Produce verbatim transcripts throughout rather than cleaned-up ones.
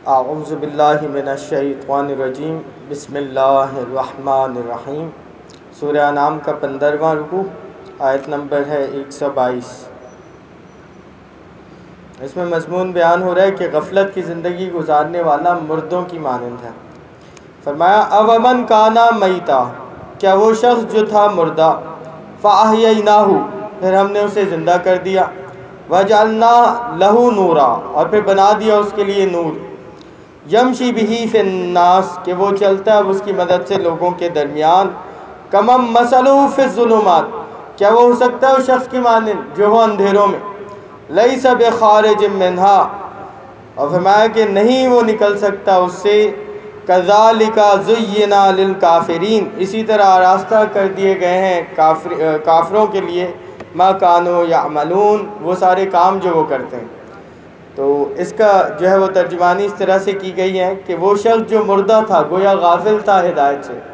اعوذ باللہ من الشیطان الرجیم بسم اللہ الرحمن الرحیم۔ سورہ انعام کا پندرواں رکوع، آیت نمبر ہے ایک سو بائیس۔ اس میں مضمون بیان ہو رہا ہے کہ غفلت کی زندگی گزارنے والا مردوں کی مانند ہے۔ فرمایا اومن کانا میتا، کیا وہ شخص جو تھا مردہ، فاحییناہ، پھر ہم نے اسے زندہ کر دیا، وجعلنا لہ نورا، اور پھر بنا دیا اس کے لیے نور، یمشی بہ فی الناس، کہ وہ چلتا ہے اس کی مدد سے لوگوں کے درمیان، کمم مثلہ فی الظلمات، کیا وہ ہو سکتا ہے اس شخص کی مانند جو ہو اندھیروں میں، لیس بخارج منہا، اور فرمایا کہ نہیں وہ نکل سکتا اس سے، کذالک زینا للکافرین، اسی طرح آراستہ کر دیے گئے ہیں کافر کافروں کے لیے، ما کانوا یعملون، وہ سارے کام جو وہ کرتے ہیں۔ تو اس کا جو ہے وہ ترجمانی اس طرح سے کی گئی ہے کہ وہ شخص جو مردہ تھا، گویا غافل تھا ہدایت سے،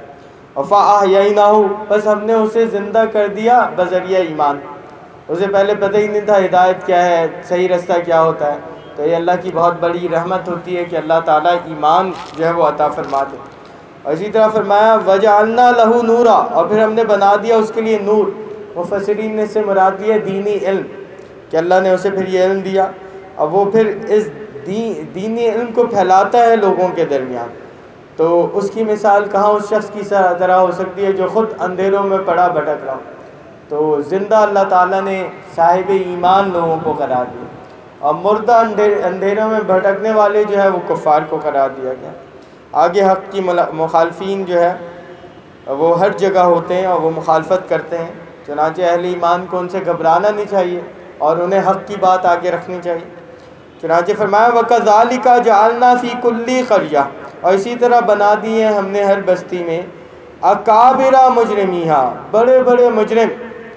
فاحییناہ، بس ہم نے اسے زندہ کر دیا بذریعہ ایمان، اسے پہلے پتہ ہی نہیں تھا ہدایت کیا ہے، صحیح رستہ کیا ہوتا ہے، تو یہ اللہ کی بہت بڑی رحمت ہوتی ہے کہ اللہ تعالیٰ ایمان جو ہے وہ عطا فرما دے۔ اور اسی طرح فرمایا وجعلنا لہ نورا، اور پھر ہم نے بنا دیا اس کے لیے نور۔ مفسرین نے اس سے مراد لیا دینی علم، کہ اللہ نے اسے پھر یہ علم دیا، اور وہ پھر اس دین دینی علم کو پھیلاتا ہے لوگوں کے درمیان۔ تو اس کی مثال کہاں اس شخص کی طرح ہو سکتی ہے جو خود اندھیروں میں پڑا بھٹک رہا ہو۔ تو زندہ اللہ تعالیٰ نے صاحب ایمان لوگوں کو قرار دیا، اور مردہ اندھیروں میں بھٹکنے والے جو ہے وہ کفار کو قرار دیا گیا۔ آگے حق کی مخالفین جو ہے وہ ہر جگہ ہوتے ہیں اور وہ مخالفت کرتے ہیں، چنانچہ اہل ایمان کو ان سے گھبرانا نہیں چاہیے اور انہیں حق کی بات آگے رکھنی چاہیے۔ چنانچہ فرمایا وَكَذَلِكَ جَعَلْنَا فِي كُلِّ قَرْيَةٍ، اور اسی طرح بنا دیے ہم نے ہر بستی میں اکابر مجرمیہا، بڑے بڑے مجرم،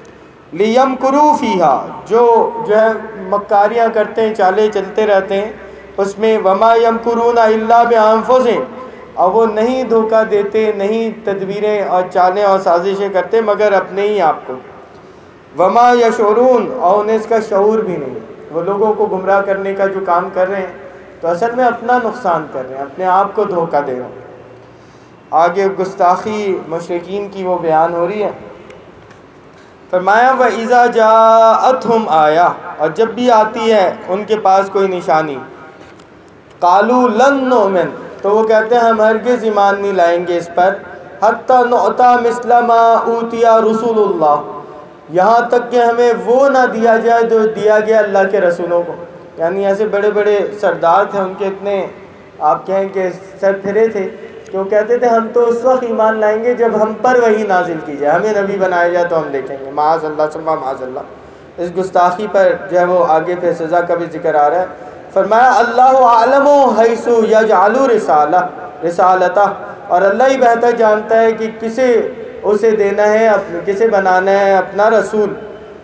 لِيَمْكُرُوا فِيهَا، جو جو ہے مکاریاں کرتے ہیں، چالیں چلتے رہتے ہیں اس میں، وَمَا يَمْكُرُونَ إِلَّا بِأَنفُسِهِمْ، اور وہ نہیں دھوکہ دیتے، نہیں تدبیریں اور چالیں اور سازشیں کرتے مگر اپنے ہی آپ کو، وَمَا يَشْعُرُونَ، اور انہیں اس کا شعور بھی نہیں۔ وہ لوگوں کو گمراہ کرنے کا جو کام کر رہے ہیں تو اصل میں اپنا نقصان کر رہے ہیں، اپنے آپ کو دھوکہ دے رہے ہیں۔ آگے گستاخی مشرکین کی وہ بیان ہو رہی ہے۔ فرمایا وَإِذَا جَاءَتْهُمْ آیَةٌ، اور جب بھی آتی ہے ان کے پاس کوئی نشانی، قَالُوا لَن نُؤْمِنَ، تو وہ کہتے ہیں ہم ہرگز ایمان نہیں لائیں گے اس پر، حَتَّى نُؤْتَىٰ مِثْلَ مَا أُوتِیَ رُسُلُ اللَّهِ، یہاں تک کہ ہمیں وہ نہ دیا جائے جو دیا گیا اللہ کے رسولوں کو۔ یعنی ایسے بڑے بڑے سردار تھے، ان کے اتنے آپ کہیں کہ سر پھرے تھے کہ وہ کہتے تھے ہم تو اس وقت ایمان لائیں گے جب ہم پر وحی نازل کی جائے، ہمیں نبی بنایا جائے تو ہم دیکھیں گے۔ معاذ اللہ ثم معاذ اللہ، اس گستاخی پر جو ہے وہ آگے پھر سزا کا بھی ذکر آ رہا ہے۔ فرمایا اللہ اعلم حیث یجعل رسالہ رسالتہ، اور اللہ ہی بہتر جانتا ہے کہ کسے اسے دینا ہے، کسے بنانا ہے اپنا رسول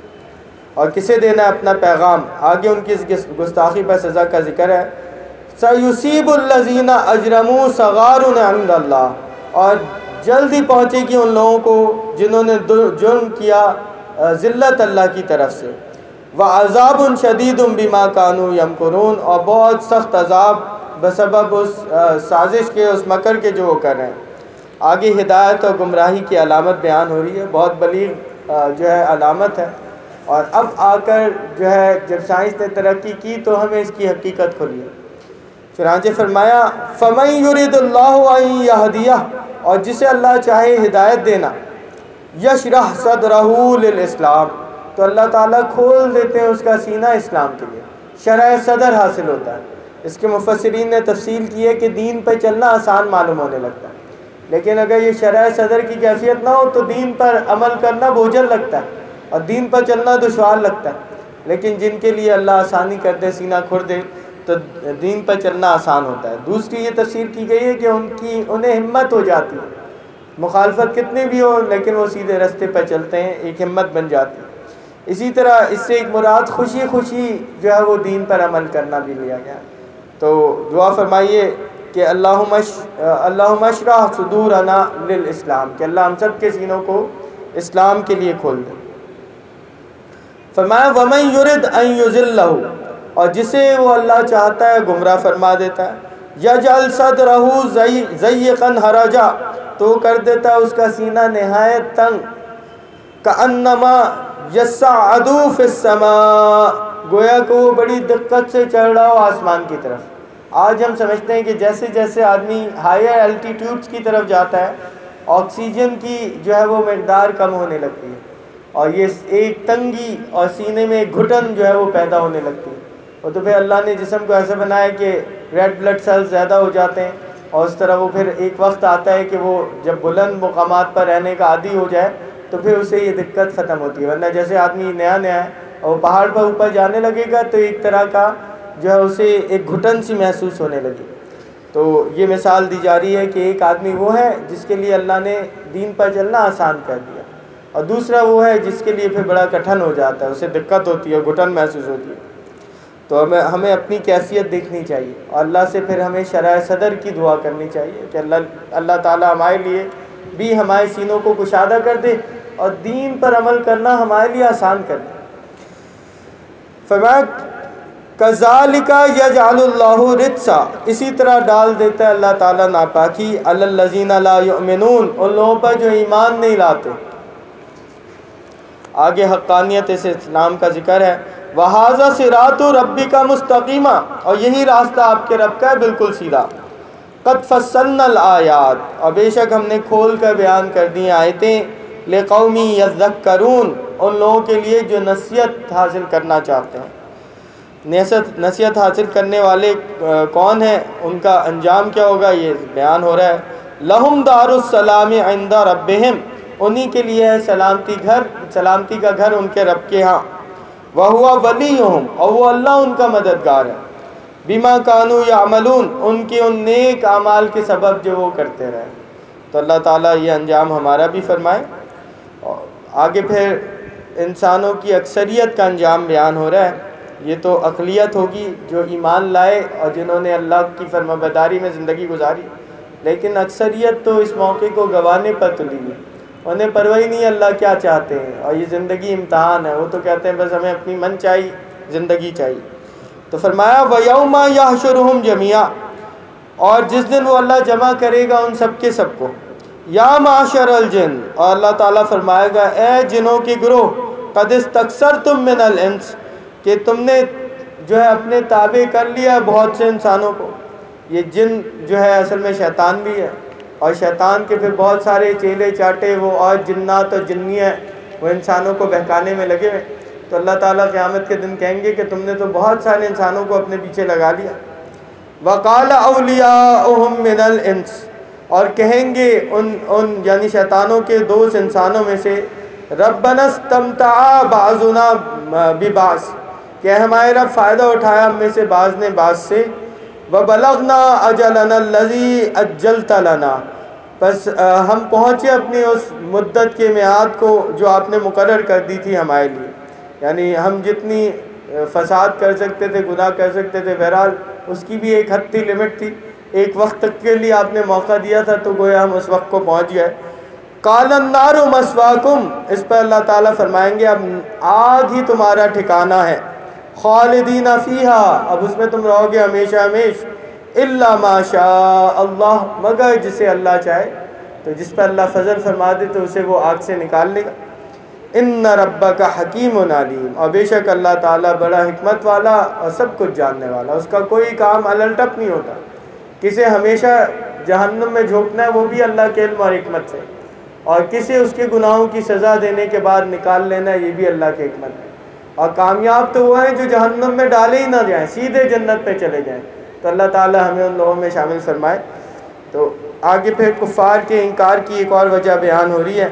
اور کسے دینا ہے اپنا پیغام۔ آگے ان کی اس گستاخی پر سزا کا ذکر ہے۔ سَيُصِيبُ الَّذِينَ أَجْرَمُوا صَغَارٌ عِندَ اللَّهِ، اور جلد ہی پہنچے گی ان لوگوں کو جنہوں نے جرم کیا ذلت اللہ کی طرف سے، وَعَذَابٌ شَدِيدٌ بِمَا كَانُوا يَمْكُرُونَ، اور بہت سخت عذاب بسبب اس سازش کے، اس مکر کے جو وہ کر رہے ہیں۔ آگے ہدایت اور گمراہی کی علامت بیان ہو رہی ہے، بہت بلیغ جو ہے علامت ہے، اور اب آ کر جو ہے جب سائنس نے ترقی کی تو ہمیں اس کی حقیقت کھلی۔ چنانچہ فرمایا فَمَن يُرِدُ اللَّهُ أَن يَهْدِيَهُ، اور جسے اللہ چاہے ہدایت دینا، يَشْرَحْ صَدْرَهُ لِلْإِسْلَامِ، تو اللہ تعالیٰ کھول دیتے ہیں اس کا سینہ اسلام کے لیے، شرح صدر حاصل ہوتا ہے۔ اس کے مفسرین نے تفصیل کی ہے کہ دین پہ چلنا آسان معلوم ہونے لگتا ہے، لیکن اگر یہ شرح صدر کی کیفیت نہ ہو تو دین پر عمل کرنا بوجھل لگتا ہے اور دین پر چلنا دشوار لگتا ہے۔ لیکن جن کے لیے اللہ آسانی کر دے، سینہ کھول دے، تو دین پر چلنا آسان ہوتا ہے۔ دوسری یہ تفسیر کی گئی ہے کہ ان کی انہیں ہمت ہو جاتی ہے، مخالفت کتنی بھی ہو لیکن وہ سیدھے راستے پر چلتے ہیں، ایک ہمت بن جاتی ہے۔ اسی طرح اس سے ایک مراد خوشی خوشی جو ہے وہ دین پر عمل کرنا بھی لیا گیا۔ تو دعا فرمائیے کہ اللہم اللہم اشرح صدورنا للاسلام، کہ اللہ ہم سب کے سینوں کو اسلام کے لیے کھول دے۔ فرمایا وَمَن يُرِدْ أَن يُضِلَّهُ، اور جسے وہ اللہ چاہتا ہے گمراہ فرما دیتا ہے، یجعل صدرہ ضیقا حرجا، تو کر دیتا اس کا سینہ نہایت تنگ، کأنما یصعد فی السماء، گویا کہ وہ بڑی دقت سے چڑھ رہا ہو آسمان کی طرف۔ آج ہم سمجھتے ہیں کہ جیسے جیسے آدمی ہائر الٹیٹیوڈز کی طرف جاتا ہے آکسیجن کی جو ہے وہ مقدار کم ہونے لگتی ہے، اور یہ ایک تنگی اور سینے میں ایک گھٹن جو ہے وہ پیدا ہونے لگتی ہے۔ اور تو پھر اللہ نے جسم کو ایسا بنایا کہ ریڈ بلڈ سیلز زیادہ ہو جاتے ہیں، اور اس طرح وہ پھر ایک وقت آتا ہے کہ وہ جب بلند مقامات پر رہنے کا عادی ہو جائے تو پھر اسے یہ دقت ختم ہوتی ہے۔ ورنہ جیسے آدمی نیا نیا ہے اور وہ پہاڑ پر اوپر جانے لگے گا تو ایک طرح کا جو ہے اسے ایک گھٹن سی محسوس ہونے لگی۔ تو یہ مثال دی جا رہی ہے کہ ایک آدمی وہ ہے جس کے لیے اللہ نے دین پر چلنا آسان کر دیا، اور دوسرا وہ ہے جس کے لیے پھر بڑا کٹھن ہو جاتا ہے، اسے دقت ہوتی ہے، گھٹن محسوس ہوتی ہے۔ تو ہمیں ہمیں اپنی کیفیت دیکھنی چاہیے، اور اللہ سے پھر ہمیں شرح صدر کی دعا کرنی چاہیے کہ اللہ اللہ تعالیٰ ہمارے لیے بھی ہمارے سینوں کو کشادہ کر دے اور دین پر عمل کرنا ہمارے لیے آسان کر دے۔ فرمایا کذالک یجعل اللہ رجسا، اسی طرح ڈال دیتا ہے اللہ تعالیٰ ناپاکی علی الذین لا یؤمنون، ان لوگوں پر جو ایمان نہیں لاتے۔ آگے حقانیت اس اسلام کا ذکر ہے، وَهَذَا صِرَاطُ رَبِّكَ مُسْتَقِیمًا، اور یہی راستہ آپ کے رب کا ہے بالکل سیدھا۔ قَدْ فَصَّلْنَا الْآيَاتِ، اور بے شک ہم نے کھول کر بیان کر دی آیتیں، لِقَوْمٍ يَذَّكَّرُونَ، ان لوگوں کے لیے جو نصیحت حاصل کرنا چاہتے ہیں۔ نصیحت نصیحت حاصل کرنے والے کون ہیں، ان کا انجام کیا ہوگا، یہ بیان ہو رہا ہے۔ لَهُمْ دَارُ السَّلَامِ عِنْدَ رَبِّهِمْ، انہی کے لیے ہے سلامتی گھر، سلامتی کا گھر ان کے رب کے ہاں۔ وَهُوَ وَلِيُّهُمْ، اور وہ اللہ ان کا مددگار ہے۔ بِمَا كَانُوا يَعْمَلُونَ، ان کے ان نیک اعمال کے سبب جو وہ کرتے رہے۔ تو اللہ تعالیٰ یہ انجام ہمارا بھی فرمائے۔ اور آگے پھر انسانوں کی اکثریت کا انجام بیان ہو رہا ہے۔ یہ تو اقلیت ہوگی جو ایمان لائے اور جنہوں نے اللہ کی فرمانبرداری میں زندگی گزاری، لیکن اکثریت تو اس موقع کو گنوانے پر تلی ہوئی، انہیں پرواہ نہیں اللہ کیا چاہتے ہیں، اور یہ زندگی امتحان ہے، وہ تو کہتے ہیں بس ہمیں اپنی من چاہیے زندگی چاہیے۔ تو فرمایا وَيَوْمَ يَحْشُرُهُمْ جَمِيعًا، اور جس دن وہ اللہ جمع کرے گا ان سب کے سب کو، یا معشر الجن، اور اللہ تعالیٰ فرمائے گا اے جنوں کے گروہ، قد استکثرتم من الانس، کہ تم نے جو ہے اپنے تابع کر لیا بہت سے انسانوں کو۔ یہ جن جو ہے اصل میں شیطان بھی ہے، اور شیطان کے پھر بہت سارے چیلے چاٹے وہ اور جنات اور جنیاں وہ انسانوں کو بہکانے میں لگے ہوئے۔ تو اللہ تعالیٰ قیامت کے دن کہیں گے کہ تم نے تو بہت سارے انسانوں کو اپنے پیچھے لگا لیا۔ وَقَالَ أَوْلِيَاؤُهُم مِّنَ الْإِنسِ، اور کہیں گے ان ان یعنی شیطانوں کے دوست انسانوں میں سے، رَبَّنَا اسْتَمْتَعَ بَعْضُنَا بِبَعْضٍ، کہ ہمارے رب فائدہ اٹھایا ہم میں سے بعض نے بعض سے، وَبَلَغْنَا أَجَلَنَا الَّذِي أَجَّلْتَ لَنَا، بس ہم پہنچے اپنی اس مدت کے میعاد کو جو آپ نے مقرر کر دی تھی ہمارے لیے، یعنی ہم جتنی فساد کر سکتے تھے، گناہ کر سکتے تھے، بہرحال اس کی بھی ایک حد تھی، لمٹ تھی، ایک وقت تک کے لیے آپ نے موقع دیا تھا، تو گویا ہم اس وقت کو پہنچ گئے۔ قَالَ النَّارُ مَثْوَاكُمْ، اس پر اللہ تعالیٰ فرمائیں گے اب آگ ہی تمہارا ٹھکانہ ہے، خالدین فیہا، اب اس میں تم رہو گے ہمیشہ ہمیش، الا ما شاء اللہ، مگر جسے اللہ چاہے، تو جس پر اللہ فضل فرما دے تو اسے وہ آگ سے نکال لے گا۔ ان ربک حکیم علیم، اور بے شک اللہ تعالیٰ بڑا حکمت والا اور سب کچھ جاننے والا، اس کا کوئی کام الٹپ نہیں ہوتا۔ کسے ہمیشہ جہنم میں جھونکنا ہے وہ بھی اللہ کے علم اور حکمت سے، اور کسے اس کے گناہوں کی سزا دینے کے بعد نکال لینا یہ بھی اللہ کی حکمت ہے۔ اور کامیاب تو وہ ہیں جو جہنم میں ڈالے ہی نہ جائیں، سیدھے جنت پہ چلے جائیں، تو اللہ تعالیٰ ہمیں ان لوگوں میں شامل فرمائے۔ تو آگے پھر کفار کے انکار کی ایک اور وجہ بیان ہو رہی ہے،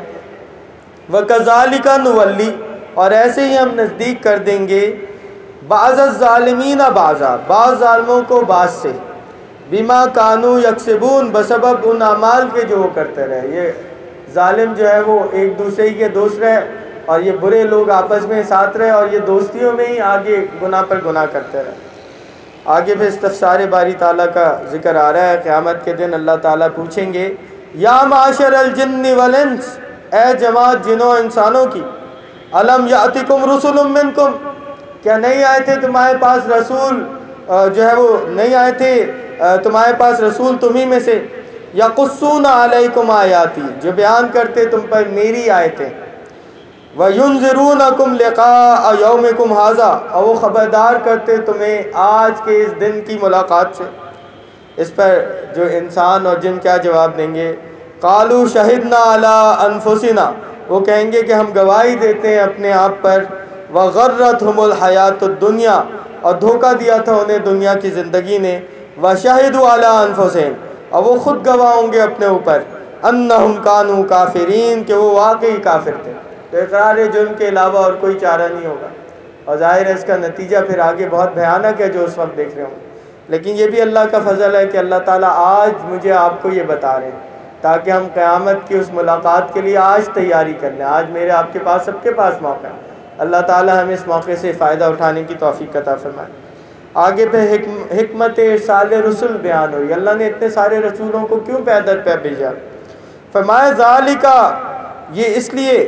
وَكَذَلِكَ نُوَلِّي، اور ایسے ہی ہم نزدیک کر دیں گے، بعض الظالمین بعضا، بعض ظالموں کو بعض سے، بما کانوا یکسبون، بسبب ان اعمال کے جو وہ کرتے رہے۔ یہ ظالم جو ہے وہ ایک دوسرے کے دوست رہے، اور یہ برے لوگ آپس میں ساتھ رہے، اور یہ دوستیوں میں ہی آگے گناہ پر گناہ کرتے رہے۔ آگے پھر استفسار باری تعالیٰ کا ذکر آ رہا ہے، قیامت کے دن اللہ تعالیٰ پوچھیں گے، یا معاشر الجن والانس، اے جماعت جنوں انسانوں کی، الم یاتکم رسل منکم، کیا نہیں آئے تھے تمہارے پاس رسول جو ہے وہ نہیں آئے تھے تمہارے پاس رسول تمہیں میں سے، یقصون علیکم آیاتی، جو بیان کرتے تم پر میری آیتیں، وَيُنذِرُونَكُمْ لِقَاءَ يَوْمِكُمْ هَذَا، اور وہ خبردار کرتے تمہیں آج کے اس دن کی ملاقات سے۔ اس پر جو انسان اور جن کیا جواب دیں گے؟ قالوا شہدنا علی انفسنا، وہ کہیں گے کہ ہم گواہی دیتے ہیں اپنے آپ پر، وغرتہم الحیات الدنیا، اور دھوکہ دیا تھا انہیں دنیا کی زندگی نے، وشہدوا علی انفسہم، اور وہ خود گواہ ہوں گے اپنے اوپر، انہم کانوا کافرین، کہ وہ واقعی کافر تھے۔ تو اقرار جرم کے علاوہ اور کوئی چارہ نہیں ہوگا، اور ظاہر ہے اس کا نتیجہ پھر آگے بہت بھیانک ہے جو اس وقت دیکھ رہے ہوں۔ لیکن یہ بھی اللہ کا فضل ہے کہ اللہ تعالیٰ آج مجھے آپ کو یہ بتا رہے ہیں تاکہ ہم قیامت کی اس ملاقات کے لیے آج تیاری کر لیں۔ آج میرے آپ کے پاس سب کے پاس موقع ہے، اللہ تعالیٰ ہمیں اس موقع سے فائدہ اٹھانے کی توفیق عطا فرمائے۔ آگے پہ حکمت ارسال رسول بیان ہوئی، اللہ نے اتنے سارے رسولوں کو کیوں پے در پہ بھیجا؟ فرمایا ذالکا، یہ اس لیے،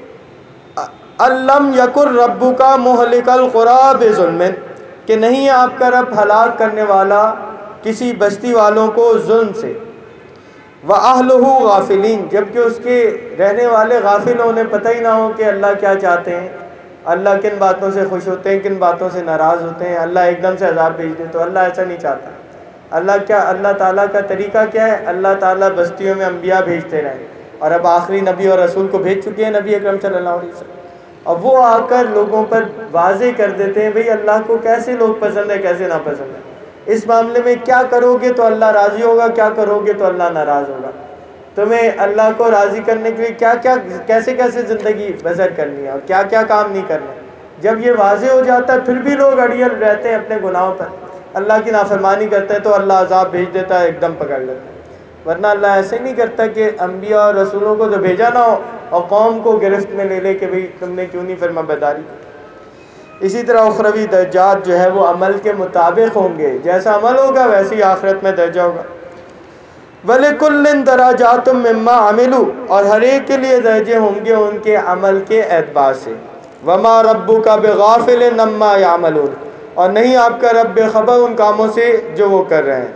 الم یکر ربک مہلک القری بظلم، کہ نہیں ہے آپ کا رب ہلاک کرنے والا کسی بستی والوں کو ظلم سے، وَأَهْلُهُ غافلین، جبکہ اس کے رہنے والے غافل ہوں، انہیں پتہ ہی نہ ہو کہ اللہ کیا چاہتے ہیں، اللہ کن باتوں سے خوش ہوتے ہیں، کن باتوں سے ناراض ہوتے ہیں۔ اللہ ایک دم سے عذاب بھیج دے تو اللہ ایسا نہیں چاہتا۔ اللہ کیا، اللہ تعالیٰ کا طریقہ کیا ہے؟ اللہ تعالیٰ بستیوں میں انبیاء بھیجتے رہے، اور اب آخری نبی اور رسول کو بھیج چکے ہیں، نبی اکرم صلی اللہ علیہ وسلم، اور وہ آ کر لوگوں پر واضح کر دیتے ہیں بھئی اللہ کو کیسے لوگ پسند ہے کیسے ناپسند ہے، اس معاملے میں کیا کرو گے تو اللہ راضی ہوگا، کیا کرو گے تو اللہ ناراض ہوگا، تمہیں اللہ کو راضی کرنے کے لیے کیا کیا کیسے کیسے زندگی بسر کرنی ہے اور کیا کیا کام نہیں کرنا۔ جب یہ واضح ہو جاتا ہے پھر بھی لوگ اڑیل رہتے ہیں اپنے گناہوں پر، اللہ کی نافرمانی کرتے ہیں تو اللہ عذاب بھیج دیتا ہے، ایک دم پکڑ لیتا ہے۔ ورنہ اللہ ایسے نہیں کرتا کہ انبیاء اور رسولوں کو تو بھیجا نہ ہو اور قوم کو گرفت میں لے لے کہ بھئی تم نے کیوں نہیں فرما برداری کی۔ اسی طرح اخروی درجات جو ہے وہ عمل کے مطابق ہوں گے، جیسا عمل ہوگا ویسے ہی آخرت میں درجہ ہوگا۔ وَلِكُلٍّ دَرَجَاتٌ مِّمَّا عَمِلُوا، اور ہر ایک کے لیے درجے ہوں گے ان کے عمل کے اعتبار سے۔ وَمَا رَبُّكَ بِغَافِلٍ عَمَّا يَعْمَلُونَ، اور نہیں آپ کا رب بے خبر ان کاموں سے جو وہ کر رہے ہیں۔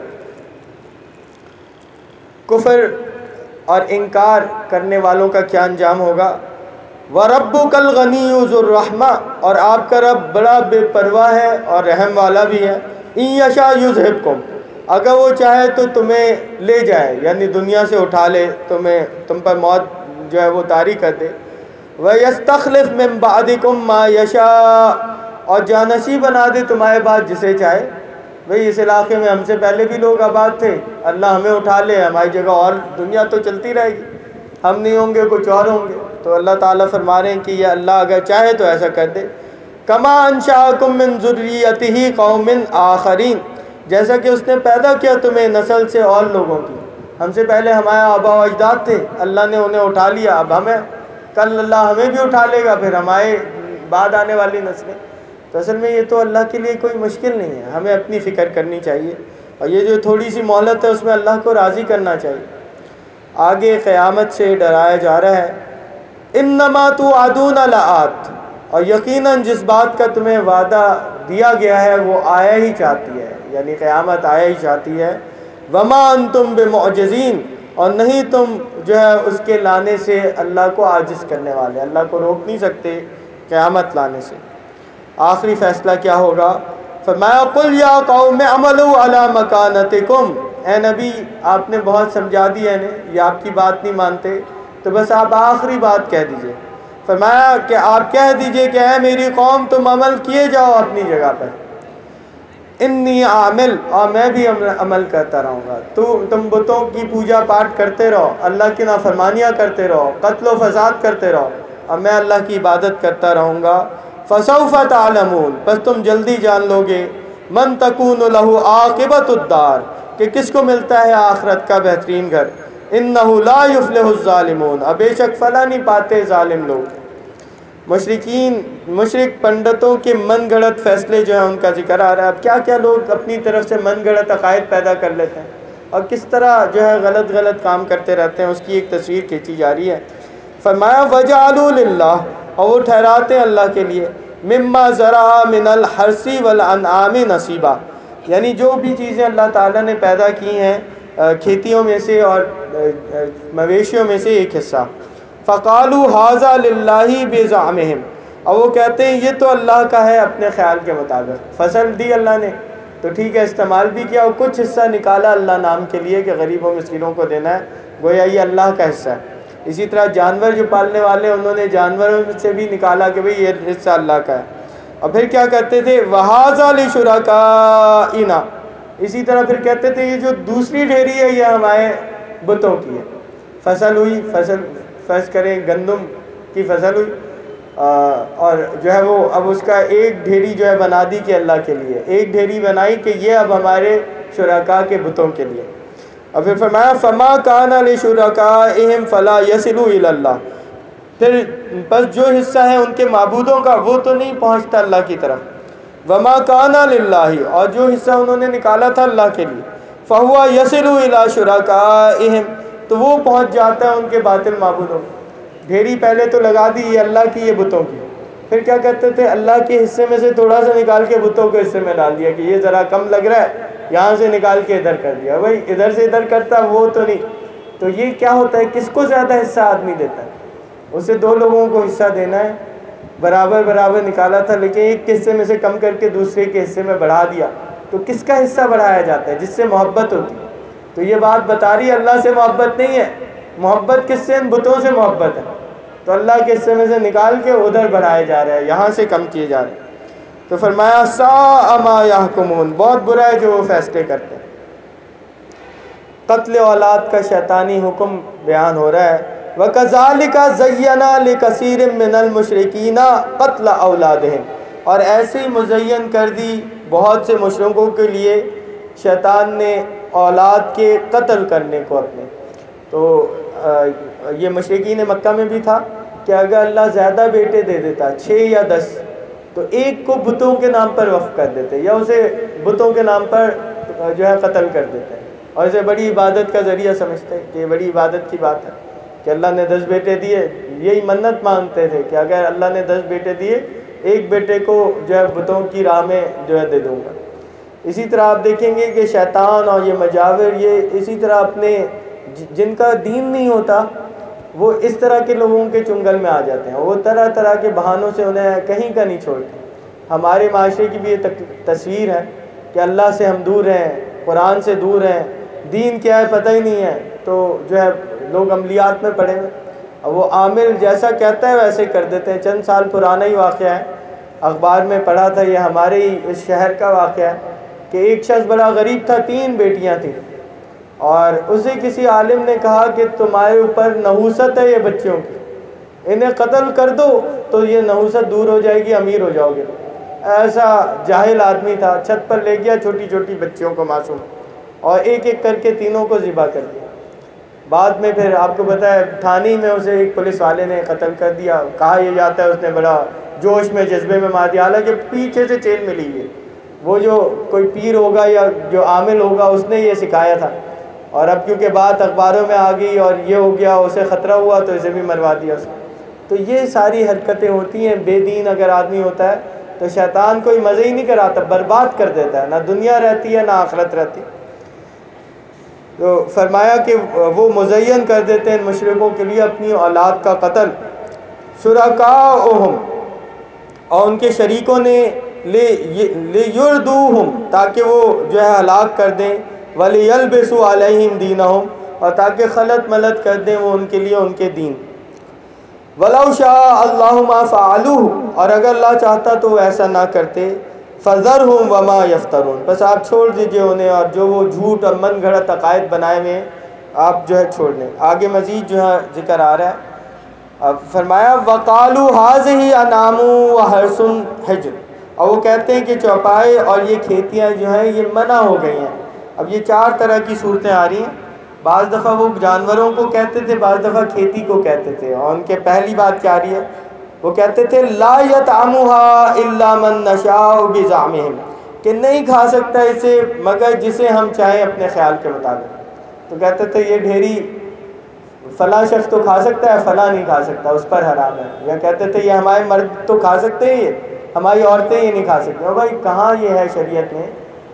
کفر اور انکار کرنے والوں کا کیا انجام ہوگا؟ وَرَبُّكَ الْغَنِيُّ ذُو الرَّحْمَةِ، اور آپ کا رب بڑا بے پرواہ ہے اور رحم والا بھی ہے۔ إِن يَشَأْ يُذْهِبْكُمْ، اگر وہ چاہے تو تمہیں لے جائے، یعنی دنیا سے اٹھا لے، تمہیں تم پر موت جو ہے وہ طاری کر دے۔ وَيَسْتَخْلِفْ مِن بَعْدِكُم مَّا يَشَاءُ، اور جانشین بنا دے تمہارے بعد جسے چاہے۔ بھئی اس علاقے میں ہم سے پہلے بھی لوگ آباد تھے، اللہ ہمیں اٹھا لے، ہماری جگہ اور دنیا تو چلتی رہے گی، ہم نہیں ہوں گے کچھ اور ہوں گے۔ تو اللہ تعالیٰ فرما رہے ہیں کہ یہ اللہ اگر چاہے تو ایسا کر دے۔ کما انشاکم من ذریتہ قوم آخرین، جیسا کہ اس نے پیدا کیا تمہیں نسل سے اور لوگوں کی، ہم سے پہلے ہمارے آبا و اجداد تھے، اللہ نے انہیں اٹھا لیا، اب ہمیں کل اللہ ہمیں بھی اٹھا لے گا، پھر ہمارے بعد آنے والی نسلیں۔ تو اصل میں یہ تو اللہ کے لیے کوئی مشکل نہیں ہے، ہمیں اپنی فکر کرنی چاہیے، اور یہ جو تھوڑی سی مہلت ہے اس میں اللہ کو راضی کرنا چاہیے۔ آگے قیامت سے ڈرایا جا رہا ہے، انما توعدون لآت، اور یقیناً جس بات کا تمہیں وعدہ دیا گیا ہے وہ آیا ہی چاہتی ہے، یعنی قیامت آیا ہی چاہتی ہے۔ وما انتم بمعجزین، اور نہیں تم جو ہے اس کے لانے سے اللہ کو عاجز کرنے والے، اللہ کو روک نہیں سکتے قیامت لانے سے۔ آخری فیصلہ کیا ہوگا؟ فرمایا قل یا قوم اعملوا علی مکانتکم، اے نبی آپ نے بہت سمجھا دیا ہے، یہ آپ کی بات نہیں مانتے تو بس آپ آخری بات کہہ دیجئے۔ فرمایا کہ آپ کہہ دیجئے کہ اے میری قوم تم عمل کیے جاؤ اپنی جگہ پر، انی عامل، اور میں بھی عمل کرتا رہوں گا۔ تو تم بتوں کی پوجا پاٹ کرتے رہو، اللہ کی نافرمانیاں کرتے رہو، قتل و فساد کرتے رہو، اور میں اللہ کی عبادت کرتا رہوں گا۔ فسوف تعلمون، پس تم جلدی جان لو گے، من تکون لہ عاقبۃ الدار، کہ کس کو ملتا ہے آخرت کا بہترین گھر۔ انہ لا یفلح الظالمون، اب بے شک فلاح نہیں پاتے ظالم لوگ۔ مشرکین مشرک پنڈتوں کے من گھڑت فیصلے جو ہیں ان کا ذکر آ رہا ہے۔ اب کیا کیا لوگ اپنی طرف سے من گھڑت عقائد پیدا کر لیتے ہیں اور کس طرح جو ہے غلط غلط کام کرتے رہتے ہیں، اس کی ایک تصویر کھینچی جا رہی ہے۔ فرمایا وجعلوا للہ، اور وہ ٹھہراتے ہیں اللہ کے لیے، مما زرع من الحرث والانعام نصیبا، یعنی جو بھی چیزیں اللہ تعالیٰ نے پیدا کی ہیں کھیتیوں میں سے اور مویشیوں میں سے ایک حصہ. فقالوا ھذا للہ بزعمہم، اور وہ کہتے ہیں یہ تو اللہ کا ہے اپنے خیال کے مطابق. فصل دی اللہ نے تو ٹھیک ہے استعمال بھی کیا، اور کچھ حصہ نکالا اللہ نام کے لیے کہ غریبوں مسکینوں کو دینا ہے، گویا یہ اللہ کا حصہ ہے. اسی طرح جانور جو پالنے والے انہوں نے جانوروں سے بھی نکالا کہ بھئی یہ حصہ اللہ کا ہے. اور پھر کیا کرتے تھے وَهَذَا لِشُرَكَائِنَا، اسی طرح پھر کہتے تھے یہ جو دوسری ڈھیری ہے یہ ہمارے بتوں کی ہے. فصل ہوئی، فصل فرض کریں گندم کی فصل ہوئی اور جو ہے وہ اب اس کا ایک ڈھیری جو ہے بنا دی کہ اللہ کے لیے، ایک ڈھیری بنائی کہ یہ اب ہمارے شرکاء کے بتوں کے لیے. اور پھر فرمایا فما کان لشرکائہم فلا یصلوا الی اللہ، پھر بس جو حصہ ہے ان کے معبودوں کا وہ تو نہیں پہنچتا اللہ کی طرف. وما کان للہ، اور جو حصہ انہوں نے نکالا تھا اللہ کے لیے، فہو یصل الی شرکائہم، تو وہ پہنچ جاتا ہے ان کے باطل معبودوں. ڈھیری پہلے تو لگا دی یہ اللہ کی یہ بتوں کی، پھر کیا کرتے تھے اللہ کے حصے میں سے تھوڑا سا نکال کے بتوں کے حصے میں ڈال دیا کہ یہ ذرا کم لگ رہا ہے، یہاں سے نکال کے ادھر کر دیا. بھائی ادھر سے ادھر کرتا وہ تو نہیں. تو یہ کیا ہوتا ہے، کس کو زیادہ حصہ آدمی دیتا ہے، اسے دو لوگوں کو حصہ دینا ہے، برابر برابر نکالا تھا لیکن ایک کے حصے میں سے کم کر کے دوسرے کے حصے میں بڑھا دیا. تو کس کا حصہ بڑھایا جاتا ہے، جس سے محبت ہوتی. تو یہ بات بتا رہی ہے اللہ سے محبت نہیں ہے، محبت کس سے، ان بتوں سے محبت ہے. تو اللہ کے حصے میں سے نکال کے ادھر بڑھائے جا رہے ہیں، یہاں سے کم کیے جا رہے ہیں. تو فرمایا ساء ما یحکمون، بہت برا ہے جو وہ فیصلے کرتے ہیں. قتل اولاد کا شیطانی حکم بیان ہو رہا ہے. وَكَذَلِكَ زَيَّنَا لِكَثِيرٍ مِّنَ الْمُشْرِكِينَ قَتْلَ أَوْلَادِهِمْ، اور ایسے ہی مزین کر دی بہت سے مشرکوں کے لیے شیطان نے اولاد کے قتل کرنے کو اپنے. تو یہ مشرکین مکہ میں بھی تھا کہ اگر اللہ زیادہ بیٹے دے دیتا چھ یا دس تو ایک کو بتوں کے نام پر وقف کر دیتے یا اسے بتوں کے نام پر جو ہے قتل کر دیتے ہیں، اور اسے بڑی عبادت کا ذریعہ سمجھتے ہیں کہ یہ بڑی عبادت کی بات ہے کہ اللہ نے دس بیٹے دیے. یہی منت مانگتے تھے کہ اگر اللہ نے دس بیٹے دیے ایک بیٹے کو جو ہے بتوں کی راہ میں جو ہے دے دوں گا. اسی طرح آپ دیکھیں گے کہ شیطان اور یہ مجاور یہ اسی طرح اپنے جن کا دین نہیں ہوتا وہ اس طرح کے لوگوں کے چنگل میں آ جاتے ہیں، وہ طرح طرح کے بہانوں سے انہیں کہیں کا نہیں چھوڑتے. ہمارے معاشرے کی بھی یہ تصویر ہے کہ اللہ سے ہم دور ہیں، قرآن سے دور ہیں، دین کیا ہے پتہ ہی نہیں ہے، تو جو ہے لوگ عملیات میں پڑے ہوئے. اب وہ عامل جیسا کہتا ہے ویسے کر دیتے ہیں. چند سال پرانا ہی واقعہ ہے، اخبار میں پڑھا تھا، یہ ہمارے ہی اس شہر کا واقعہ ہے کہ ایک شخص بڑا غریب تھا، تین بیٹیاں تھیں، اور اسے کسی عالم نے کہا کہ تمہارے اوپر نحوست ہے یہ بچیوں کی، انہیں قتل کر دو تو یہ نحوست دور ہو جائے گی، امیر ہو جاؤ گے. ایسا جاہل آدمی تھا، چھت پر لے گیا چھوٹی چھوٹی بچیوں کو معصوم، اور ایک ایک کر کے تینوں کو ذبح کر دیا. بعد میں پھر آپ کو پتہ ہے تھانے میں اسے ایک پولیس والے نے قتل کر دیا. کہا یہ جاتا ہے اس نے بڑا جوش میں جذبے میں مار دیا، حالانکہ پیچھے سے چین ملی ہوئی ہے. وہ جو کوئی پیر ہوگا یا جو عامل ہوگا اس نے یہ سکھایا تھا، اور اب کیونکہ بات اخباروں میں آ گئی اور یہ ہو گیا، اسے خطرہ ہوا تو اسے بھی مروا دیا اس نے. تو یہ ساری حرکتیں ہوتی ہیں. بے دین اگر آدمی ہوتا ہے تو شیطان کوئی مزے ہی نہیں کراتا، برباد کر دیتا ہے، نہ دنیا رہتی ہے نہ آخرت رہتی. تو فرمایا کہ وہ مزین کر دیتے ہیں مشرکوں کے لیے اپنی اولاد کا قتل. شرکاؤہم، اور ان کے شریکوں نے لیردوہم، تاکہ وہ جو ہے ہلاک کر دیں، ولیلبسوا علیہم دینہم، اور تاکہ خلط ملط کر دیں وہ ان کے لیے ان کے دین. ولو شاء اللہ ما فعلوہ، اور اگر اللہ چاہتا تو وہ ایسا نہ کرتے. فذرہم وما یفترون، بس آپ چھوڑ دیجئے انہیں اور جو وہ جھوٹ اور من گھڑت عقائد بنائے ہوئے ہیں آپ جو ہے چھوڑ دیں. آگے مزید جو ہے ذکر آ رہا ہے. اب فرمایا وقالوا ھذہ انعام وحرث حجر، اور وہ کہتے ہیں کہ چوپائے اور یہ کھیتیاں جو ہیں یہ منع ہو گئی ہیں. اب یہ چار طرح کی صورتیں آ رہی ہیں. بعض دفعہ وہ جانوروں کو کہتے تھے، بعض دفعہ کھیتی کو کہتے تھے. اور ان کے پہلی بات کیا آ رہی ہے، وہ کہتے تھے لا یطعمها الا من نشاء بزعمہم، کہ نہیں کھا سکتا اسے مگر جسے ہم چاہیں اپنے خیال کے مطابق. تو کہتے تھے یہ ڈھیری فلاں شخص تو کھا سکتا ہے، فلاں نہیں کھا سکتا، اس پر حرام ہے. یا کہتے تھے یہ ہمارے مرد تو کھا سکتے ہیں، یہ ہماری عورتیں یہ نہیں کھا سکتی. اور بھائی کہاں یہ ہے شریعت میں،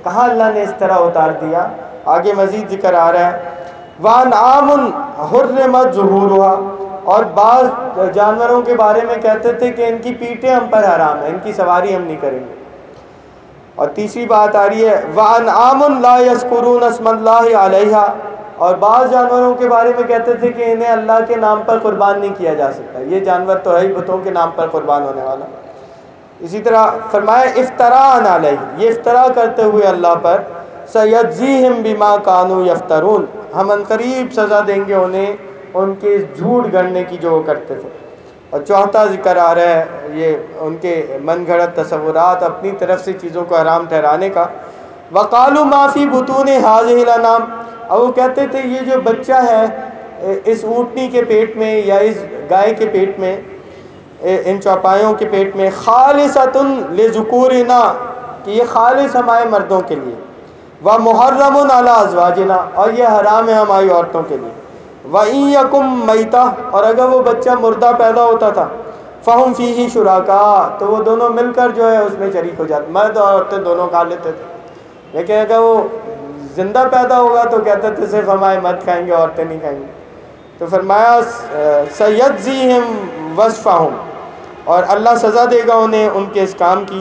کہاں اللہ نے اس طرح اتار دیا؟ آگے مزید ذکر آ رہا ہے وَأَنْعَامٌ حُرِّمَتْ ظُهُورُهَا، اور بعض جانوروں کے بارے میں کہتے تھے کہ ان کی پیٹیں ہم پر حرام ہے، ان کی سواری ہم نہیں کریں گے۔ اور تیسری بات آ رہی ہے وَأَنْعَامٌ لَا يَذْكُرُونَ اسْمَ اللَّهِ عَلَيْهَا، اور بعض جانوروں کے بارے میں کہتے تھے کہ انہیں اللہ کے نام پر قربان نہیں کیا جا سکتا، یہ جانور تو ہے ہی بتوں کے نام پر قربان ہونے والا۔ اسی طرح فرمایا افتراء علیہ، یہ افتراء کرتے ہوئے اللہ پر، سیجزیہم بما کانوا یفترون، ہم عنقریب سزا دیں گے انہیں ان کے جھوٹ گڑنے کی جو وہ کرتے تھے۔ اور چوتھا ذکر آ رہا ہے یہ ان کے من گھڑت تصورات، اپنی طرف سے چیزوں کو حرام ٹھہرانے کا۔ وقالوا ما فی بطون هذه الانعام، اور وہ کہتے تھے یہ جو بچہ ہے اس اونٹنی کے پیٹ میں یا اس گائے کے پیٹ میں، ان چوپایوں کے پیٹ میں، خالصۃ لذکورنا، کہ یہ خالص ہمارے مردوں کے لیے، ومحرم علی ازواجنا، اور یہ حرام ہے ہماری عورتوں کے لیے، وَإِن یکم میتہ، اور اگر وہ بچہ مردہ پیدا ہوتا تھا، فہم فیہ شرکاء، تو وہ دونوں مل کر جو ہے اس میں شریک ہو جاتے، مرد اور عورتیں دونوں کھا لیتے تھے۔ لیکن اگر وہ زندہ پیدا ہوگا تو کہتے تھے صرف ہمارے مرد کھائیں گے، عورتیں نہیں کھائیں گی۔ تو فرمایا سیجزیہم وصفہم، اور اللہ سزا دے گا انہیں ان کے اس کام کی،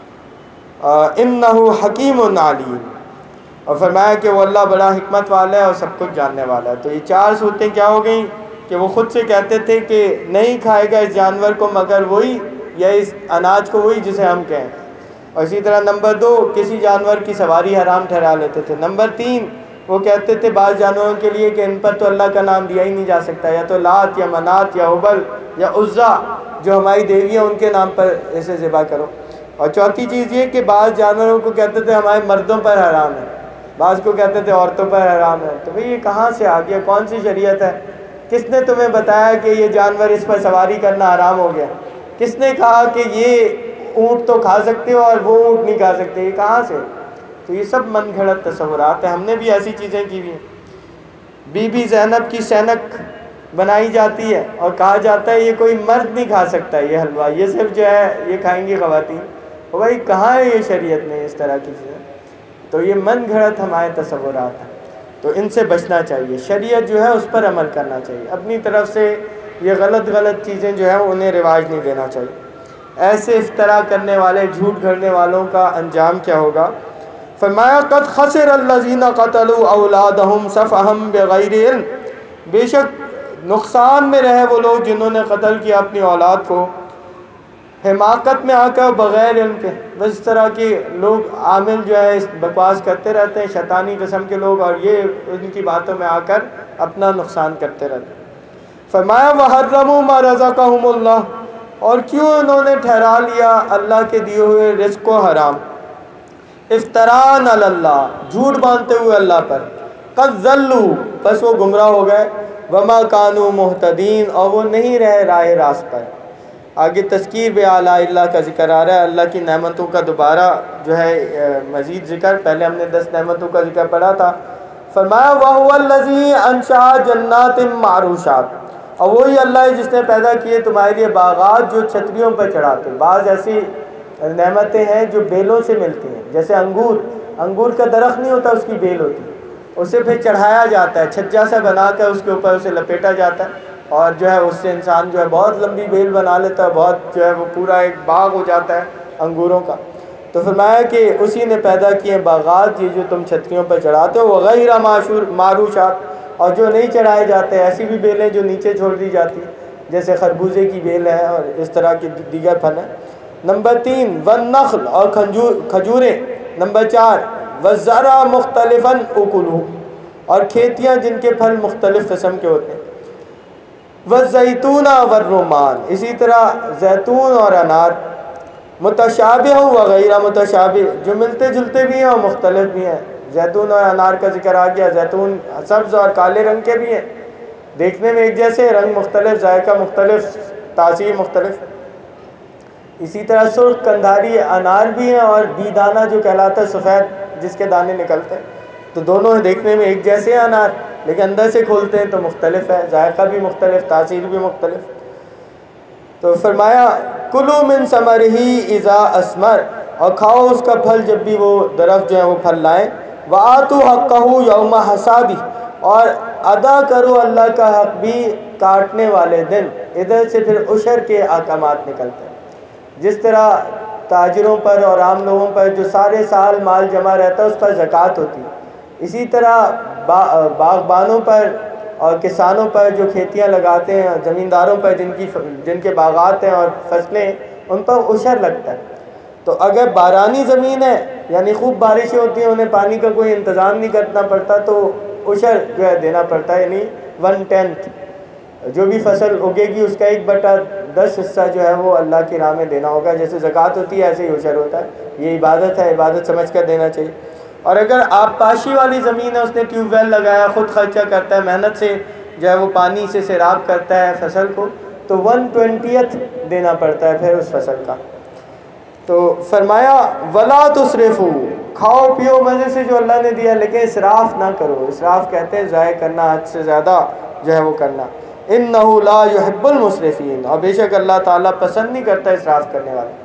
انہ حکیم علیم، اور فرمایا کہ وہ اللہ بڑا حکمت والا ہے اور سب کچھ جاننے والا ہے۔ تو یہ چار صورتیں کیا ہو گئیں کہ وہ خود سے کہتے تھے کہ نہیں کھائے گا اس جانور کو مگر وہی، یا اس اناج کو وہی جسے ہم کہیں۔ اور اسی طرح نمبر دو، کسی جانور کی سواری حرام ٹھہرا لیتے تھے۔ نمبر تین، وہ کہتے تھے بعض جانوروں کے لیے کہ ان پر تو اللہ کا نام دیا ہی نہیں جا سکتا، یا تو لات یا منات یا حبل یا عزا جو ہماری دیوی ہیں ان کے نام پر اسے ذبح کرو۔ اور چوتھی چیز یہ کہ بعض جانوروں کو کہتے تھے ہمارے مردوں پر حرام ہے، بعض کو کہتے تھے عورتوں پر حرام ہے۔ تو بھئی یہ کہاں سے آ گیا؟ کون سی شریعت ہے؟ کس نے تمہیں بتایا کہ یہ جانور اس پر سواری کرنا حرام ہو گیا؟ کس نے کہا کہ یہ اونٹ تو کھا سکتے ہو اور وہ اونٹ نہیں کھا سکتے؟ یہ کہاں سے؟ تو یہ سب من گھڑت تصورات ہیں، ہم نے بھی ایسی چیزیں کی ہوئی ہیں۔ بی بی زینب کی سینک بنائی جاتی ہے اور کہا جاتا ہے یہ کوئی مرد نہیں کھا سکتا، یہ حلوہ یہ صرف جو ہے یہ کھائیں گی خواتین۔ تو بھائی کہاں ہے یہ شریعت میں اس طرح کی چیزیں؟ تو یہ من گھڑت ہمارے تصورات ہیں، تو ان سے بچنا چاہیے۔ شریعت جو ہے اس پر عمل کرنا چاہیے، اپنی طرف سے یہ غلط غلط چیزیں جو ہیں انہیں رواج نہیں دینا چاہیے۔ ایسے افطرا کرنے والے، جھوٹ گھڑنے والوں کا انجام کیا ہوگا؟ فرمایا قد خسر الذین قتلوا اولادہم سفہا بغیر علم، بے شک نقصان میں رہے وہ لوگ جنہوں نے قتل کیا اپنی اولاد کو حماقت میں آ کر، بغیر علم کے۔ بس اس طرح کے لوگ عامل جو ہے بکواس کرتے رہتے ہیں، شیطانی قسم کے لوگ، اور یہ ان کی باتوں میں آ کر اپنا نقصان کرتے رہتے ہیں۔ فرمایا وحرموا ما رزقهم اللہ، اور کیوں انہوں نے ٹھہرا لیا اللہ کے دیے ہوئے رزق کو حرام، افتراء علی اللہ، جھوٹ باندھتے ہوئے اللہ پر، قد ضلوا، بس وہ گمراہ ہو گئے، وما کانوا مہتدین، اور وہ نہیں رہے راہ راست پر۔ آگے تذکیر بآلاء اللہ کا ذکر آ رہا ہے، اللہ کی نعمتوں کا دوبارہ جو ہے مزید ذکر۔ پہلے ہم نے دس نعمتوں کا ذکر پڑھا تھا۔ فرمایا وَهُوَ الَّذِي أَنشَأَ جَنَّاتٍ مَّعْرُوشَاتٍ، اور وہی اللہ ہے جس نے پیدا کیے تمہارے لیے باغات جو چھتریوں پر چڑھاتے۔ بعض ایسی نعمتیں ہیں جو بیلوں سے ملتی ہیں، جیسے انگور، انگور کا درخت نہیں ہوتا، اس کی بیل ہوتی ہے، اسے پھر چڑھایا جاتا ہے، چھجا سا بنا کر اس کے اوپر اسے لپیٹا جاتا ہے، اور جو ہے اس سے انسان جو ہے بہت لمبی بیل بنا لیتا ہے، بہت جو ہے وہ پورا ایک باغ ہو جاتا ہے انگوروں کا۔ تو فرمایا کہ اسی نے پیدا کیے باغات یہ جو تم چھتریوں پر چڑھاتے ہو، وغیر معروشات، اور جو نہیں چڑھائے جاتے، ایسی بھی بیلیں جو نیچے چھوڑ دی جاتی ہیں، جیسے خربوزے کی بیل ہے اور اس طرح کے دیگر پھل ہیں۔ نمبر تین والنخل، اور کھجوریں۔ نمبر چار والزرع مختلفا اکلہ، اور کھیتیاں جن کے پھل مختلف قسم کے ہوتے ہیں۔ والزیتون والرمان، اسی طرح زیتون اور انار۔ متشابہ وغیر متشابہ، جو ملتے جلتے بھی ہیں اور مختلف بھی ہیں۔ زیتون اور انار کا ذکر آ گیا، زیتون سبز اور کالے رنگ کے بھی ہیں، دیکھنے میں ایک جیسے، رنگ مختلف، ذائقہ مختلف، تاثیر مختلف۔ اسی طرح سرخ کندھاری انار بھی ہیں، اور بی دانہ جو کہلاتا ہے سفید جس کے دانے نکلتے ہیں، تو دونوں دیکھنے میں ایک جیسے ہیں انار، لیکن اندر سے کھولتے ہیں تو مختلف ہے، ذائقہ بھی مختلف، تاثیر بھی مختلف۔ تو فرمایا کلوا من ثمرہ اذا اثمر، اور کھاؤ اس کا پھل جب بھی وہ درخت جو ہے وہ پھل لائیں۔ وَآتُوا حَقَّهُ یوم حصادِہ، اور ادا کرو اللہ کا حق بھی کاٹنے والے دن۔ ادھر سے پھر عشر کے احکامات نکلتے ہیں۔ جس طرح تاجروں پر اور عام لوگوں پر جو سارے سال مال جمع رہتا ہے اس پر زکوٰۃ ہوتی ہے، اسی طرح باغبانوں پر اور کسانوں پر جو کھیتیاں لگاتے ہیں، زمینداروں پر جن کی جن کے باغات ہیں اور فصلیں، ان پر عشر لگتا ہے۔ تو اگر بارانی زمین ہے یعنی خوب بارشیں ہوتی ہیں، انہیں پانی کا کوئی انتظام نہیں کرنا پڑتا، تو عشر جو ہے دینا پڑتا ہے، یعنی ون ٹینتھ جو بھی فصل اگے گی اس کا ایک بٹا دس حصہ جو ہے وہ اللہ کی راہ میں دینا ہوگا۔ جیسے زکوٰۃ ہوتی ہے ایسے ہی عشر ہوتا ہے۔ یہ عبادت ہے، عبادت سمجھ کر دینا چاہیے۔ اور اگر آپ پاشی والی زمین ہے، اس نے ٹیوب ویل لگایا، خود خرچہ کرتا ہے، محنت سے جو ہے وہ پانی سے سیراب کرتا ہے فصل کو، تو ون ٹوینٹیتھ دینا پڑتا ہے پھر اس فصل کا۔ تو فرمایا وَلَا تُسْرِفُوا، کھاؤ پیو مزے سے جو اللہ نے دیا، لیکن اسراف نہ کرو۔ اسراف کہتے ہیں ضائع کرنا، حد سے زیادہ جو ہے وہ کرنا۔ إِنَّهُ لَا يُحِبُّ الْمُسْرِفِينَ، اور بے شک اللہ تعالیٰ پسند نہیں کرتا اسراف کرنے والے۔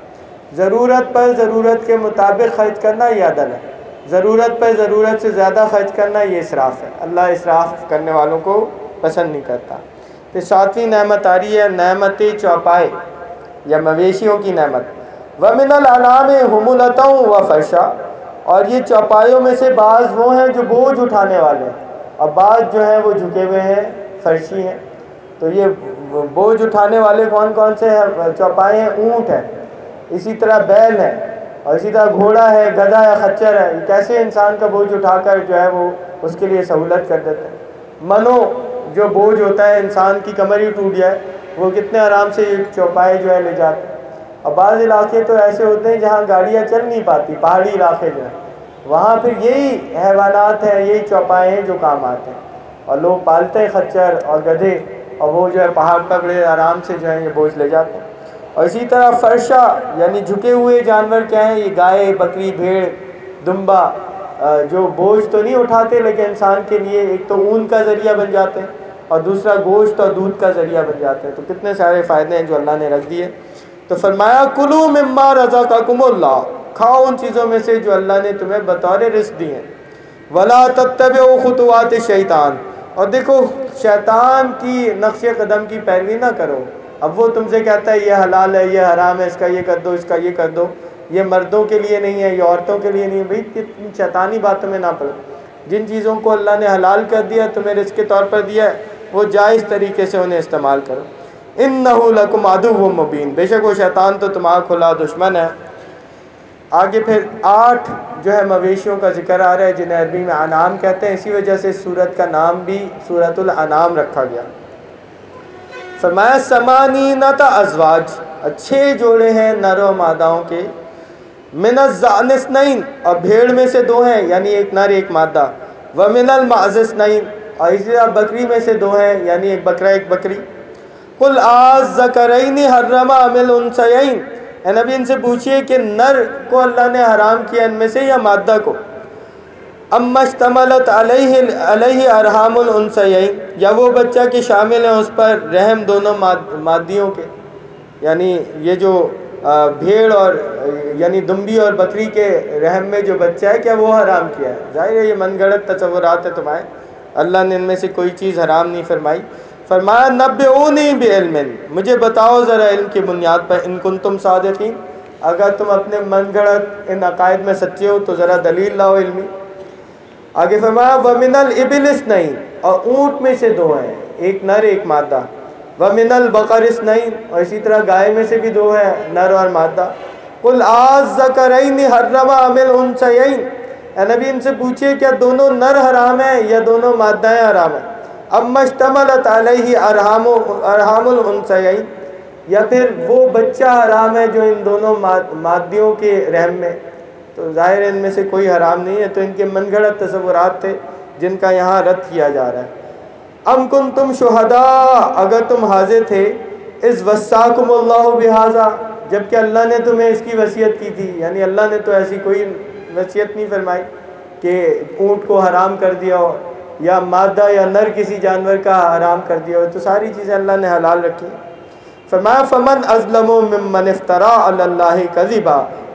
ضرورت پر ضرورت کے مطابق خرچ کرنا یہ عدل ہے، ضرورت پر ضرورت سے زیادہ خرچ کرنا یہ اسراف ہے۔ اللہ اسراف کرنے والوں کو پسند نہیں کرتا۔ پھر ساتویں نعمت آ رہی ہے نعمت چوپائے یا مویشیوں کی نعمت۔ وَمِنَ الْأَنْعَامِ حُمُلَةً وَفَرْشًا، اور یہ چوپایوں میں سے بعض وہ ہیں جو بوجھ اٹھانے والے ہیں، اور بعض جو ہیں وہ جھکے ہوئے ہیں، فرشی ہیں۔ تو یہ بوجھ اٹھانے والے کون کون سے ہیں چوپائے ہیں؟ اونٹ ہے، اسی طرح بیل ہے، اور اسی طرح گھوڑا ہے، گدھا ہے، خچر ہے۔ یہ کیسے انسان کا بوجھ اٹھا کر جو ہے وہ اس کے لیے سہولت کر دیتے ہیں۔ منو جو بوجھ ہوتا ہے، انسان کی کمر ہی ٹوٹ جائے، وہ کتنے آرام سے یہ چوپائے جو ہے لے جاتے ہیں۔ اور بعض علاقے تو ایسے ہوتے ہیں جہاں گاڑیاں چل نہیں پاتی، پہاڑی علاقے جو ہیں، وہاں پھر یہی حیوانات ہیں، یہی چوپائے ہیں جو کام آتے ہیں، اور لوگ پالتے ہیں خچر اور گدھے، اور وہ جو ہے پہاڑ پر بڑے آرام سے جو ہے یہ بوجھ لے جاتے ہیں۔ اور اسی طرح فرشا یعنی جھکے ہوئے جانور کیا ہیں؟ یہ گائے، بکری، بھیڑ، دمبا، جو بوجھ تو نہیں اٹھاتے لیکن انسان کے لیے ایک تو اون کا ذریعہ بن جاتے ہیں، اور دوسرا گوشت اور دودھ کا ذریعہ بن جاتے ہیں۔ تو کتنے سارے فائدے ہیں جو اللہ نے رکھ دیے۔ تو فرمایا کلوا مما رزقکم اللہ، کھاؤ ان چیزوں میں سے جو اللہ نے تمہیں بطور رزق دی ہیں۔ ولا تتبعوا خطوات الشیطان، اور دیکھو شیطان کی نقش قدم کی پیروی نہ کرو۔ اب وہ تم سے کہتا ہے یہ حلال ہے، یہ حرام ہے، اس کا یہ کر دو، اس کا یہ کر دو، یہ مردوں کے لیے نہیں ہے، یہ عورتوں کے لیے نہیں ہے۔ بھئی کتنی شیطانی باتوں میں نہ پڑو۔ جن چیزوں کو اللہ نے حلال کر دیا، تمہیں رزق کے طور پر دیا ہے، وہ جائز طریقے سے انہیں استعمال کرو۔ اِنَّهُ لَكُمْ عَدُوٌّ مُّبِينٌ، بے شک وہ شیطان تو تمہارا کھلا دشمن ہے۔ آگے پھر آٹھ جو ہے مویشیوں کا ذکر آ رہا ہے جنہیں عربی میں انعام کہتے ہیں، اسی وجہ سے سورت کا نام بھی سورۃ الانعام رکھا گیا۔ فرمایا ثمانینۃ ازواج، چھ جوڑے ہیں نر و ماداؤں کے، من الضأن اثنین، اور بھیڑ میں سے دو ہیں یعنی ایک نر ایک مادہ، ومن المعز اثنین، اور اسی طرح بکری میں سے دو ہیں یعنی ایک بکرا ایک بکری۔ قل آذکرین حرم ام الانثیین، اے نبی ان سے پوچھئے کہ نر کو اللہ نے حرام کیا ان میں سے یا مادہ کو؟ اما اشتملت علیہ علیہ ارحام الانثیین، یا وہ بچہ کہ شامل ہیں اس پر رحم دونوں مادیوں کے، یعنی یہ جو بھیڑ اور یعنی دمبی اور بکری کے رحم میں جو بچہ ہے کیا وہ حرام کیا ہے؟ ظاہر ہے یہ من گھڑت تصورات ہے تمہارے، اللہ نے ان میں سے کوئی چیز حرام نہیں فرمائی۔ فرمایا نبئونی بعلم، مجھے بتاؤ ذرا علم کی بنیاد پر، ان کنتم صادقین، اگر تم اپنے من گھڑت ان عقائد میں سچے ہو تو ذرا دلیل لاؤ علمی۔ آگے فرمایا وَمِنَ الْإِبِلِ اثْنَيْنِ، اور اونٹ میں سے دو ہیں، ایک نر ایک مادہ، وَمِنَ الْبَقَرِ اثْنَيْنِ، اور اسی طرح گائے میں سے بھی دو ہیں نر اور مادہ۔ قُلْ آذَّكَرَيْنِ حَرَّمَ أَمِ الْأُنثَيَيْنِ، اے نبی ان سے پوچھئے کیا دونوں نر حرام ہیں یا دونوں مادائیں حرام ہیں؟ اما اشتملت علیہ ارحام ارحام الانثیین، یا پھر وہ بچہ حرام ہے جو ان دونوں مادیوں کے رحم میں؟ تو ظاہر ان میں سے کوئی حرام نہیں ہے، تو ان کے من گھڑت تصورات تھے جن کا یہاں رد کیا جا رہا ہے۔ ام کنتم شہداء، اگر تم حاضر تھے، اذ وصاکم اللہ بہذا، جب کہ اللہ نے تمہیں اس کی وصیت کی تھی، یعنی اللہ نے تو ایسی کوئی وصیت نہیں فرمائی کہ اونٹ کو حرام کر دیا ہو یا مادہ یا نر کسی جانور کا حرام کر دیا ہو، تو ساری چیزیں اللہ نے حلال رکھی۔ فرمایا فمن اظلم ممن افترى علی اللہ کذبا،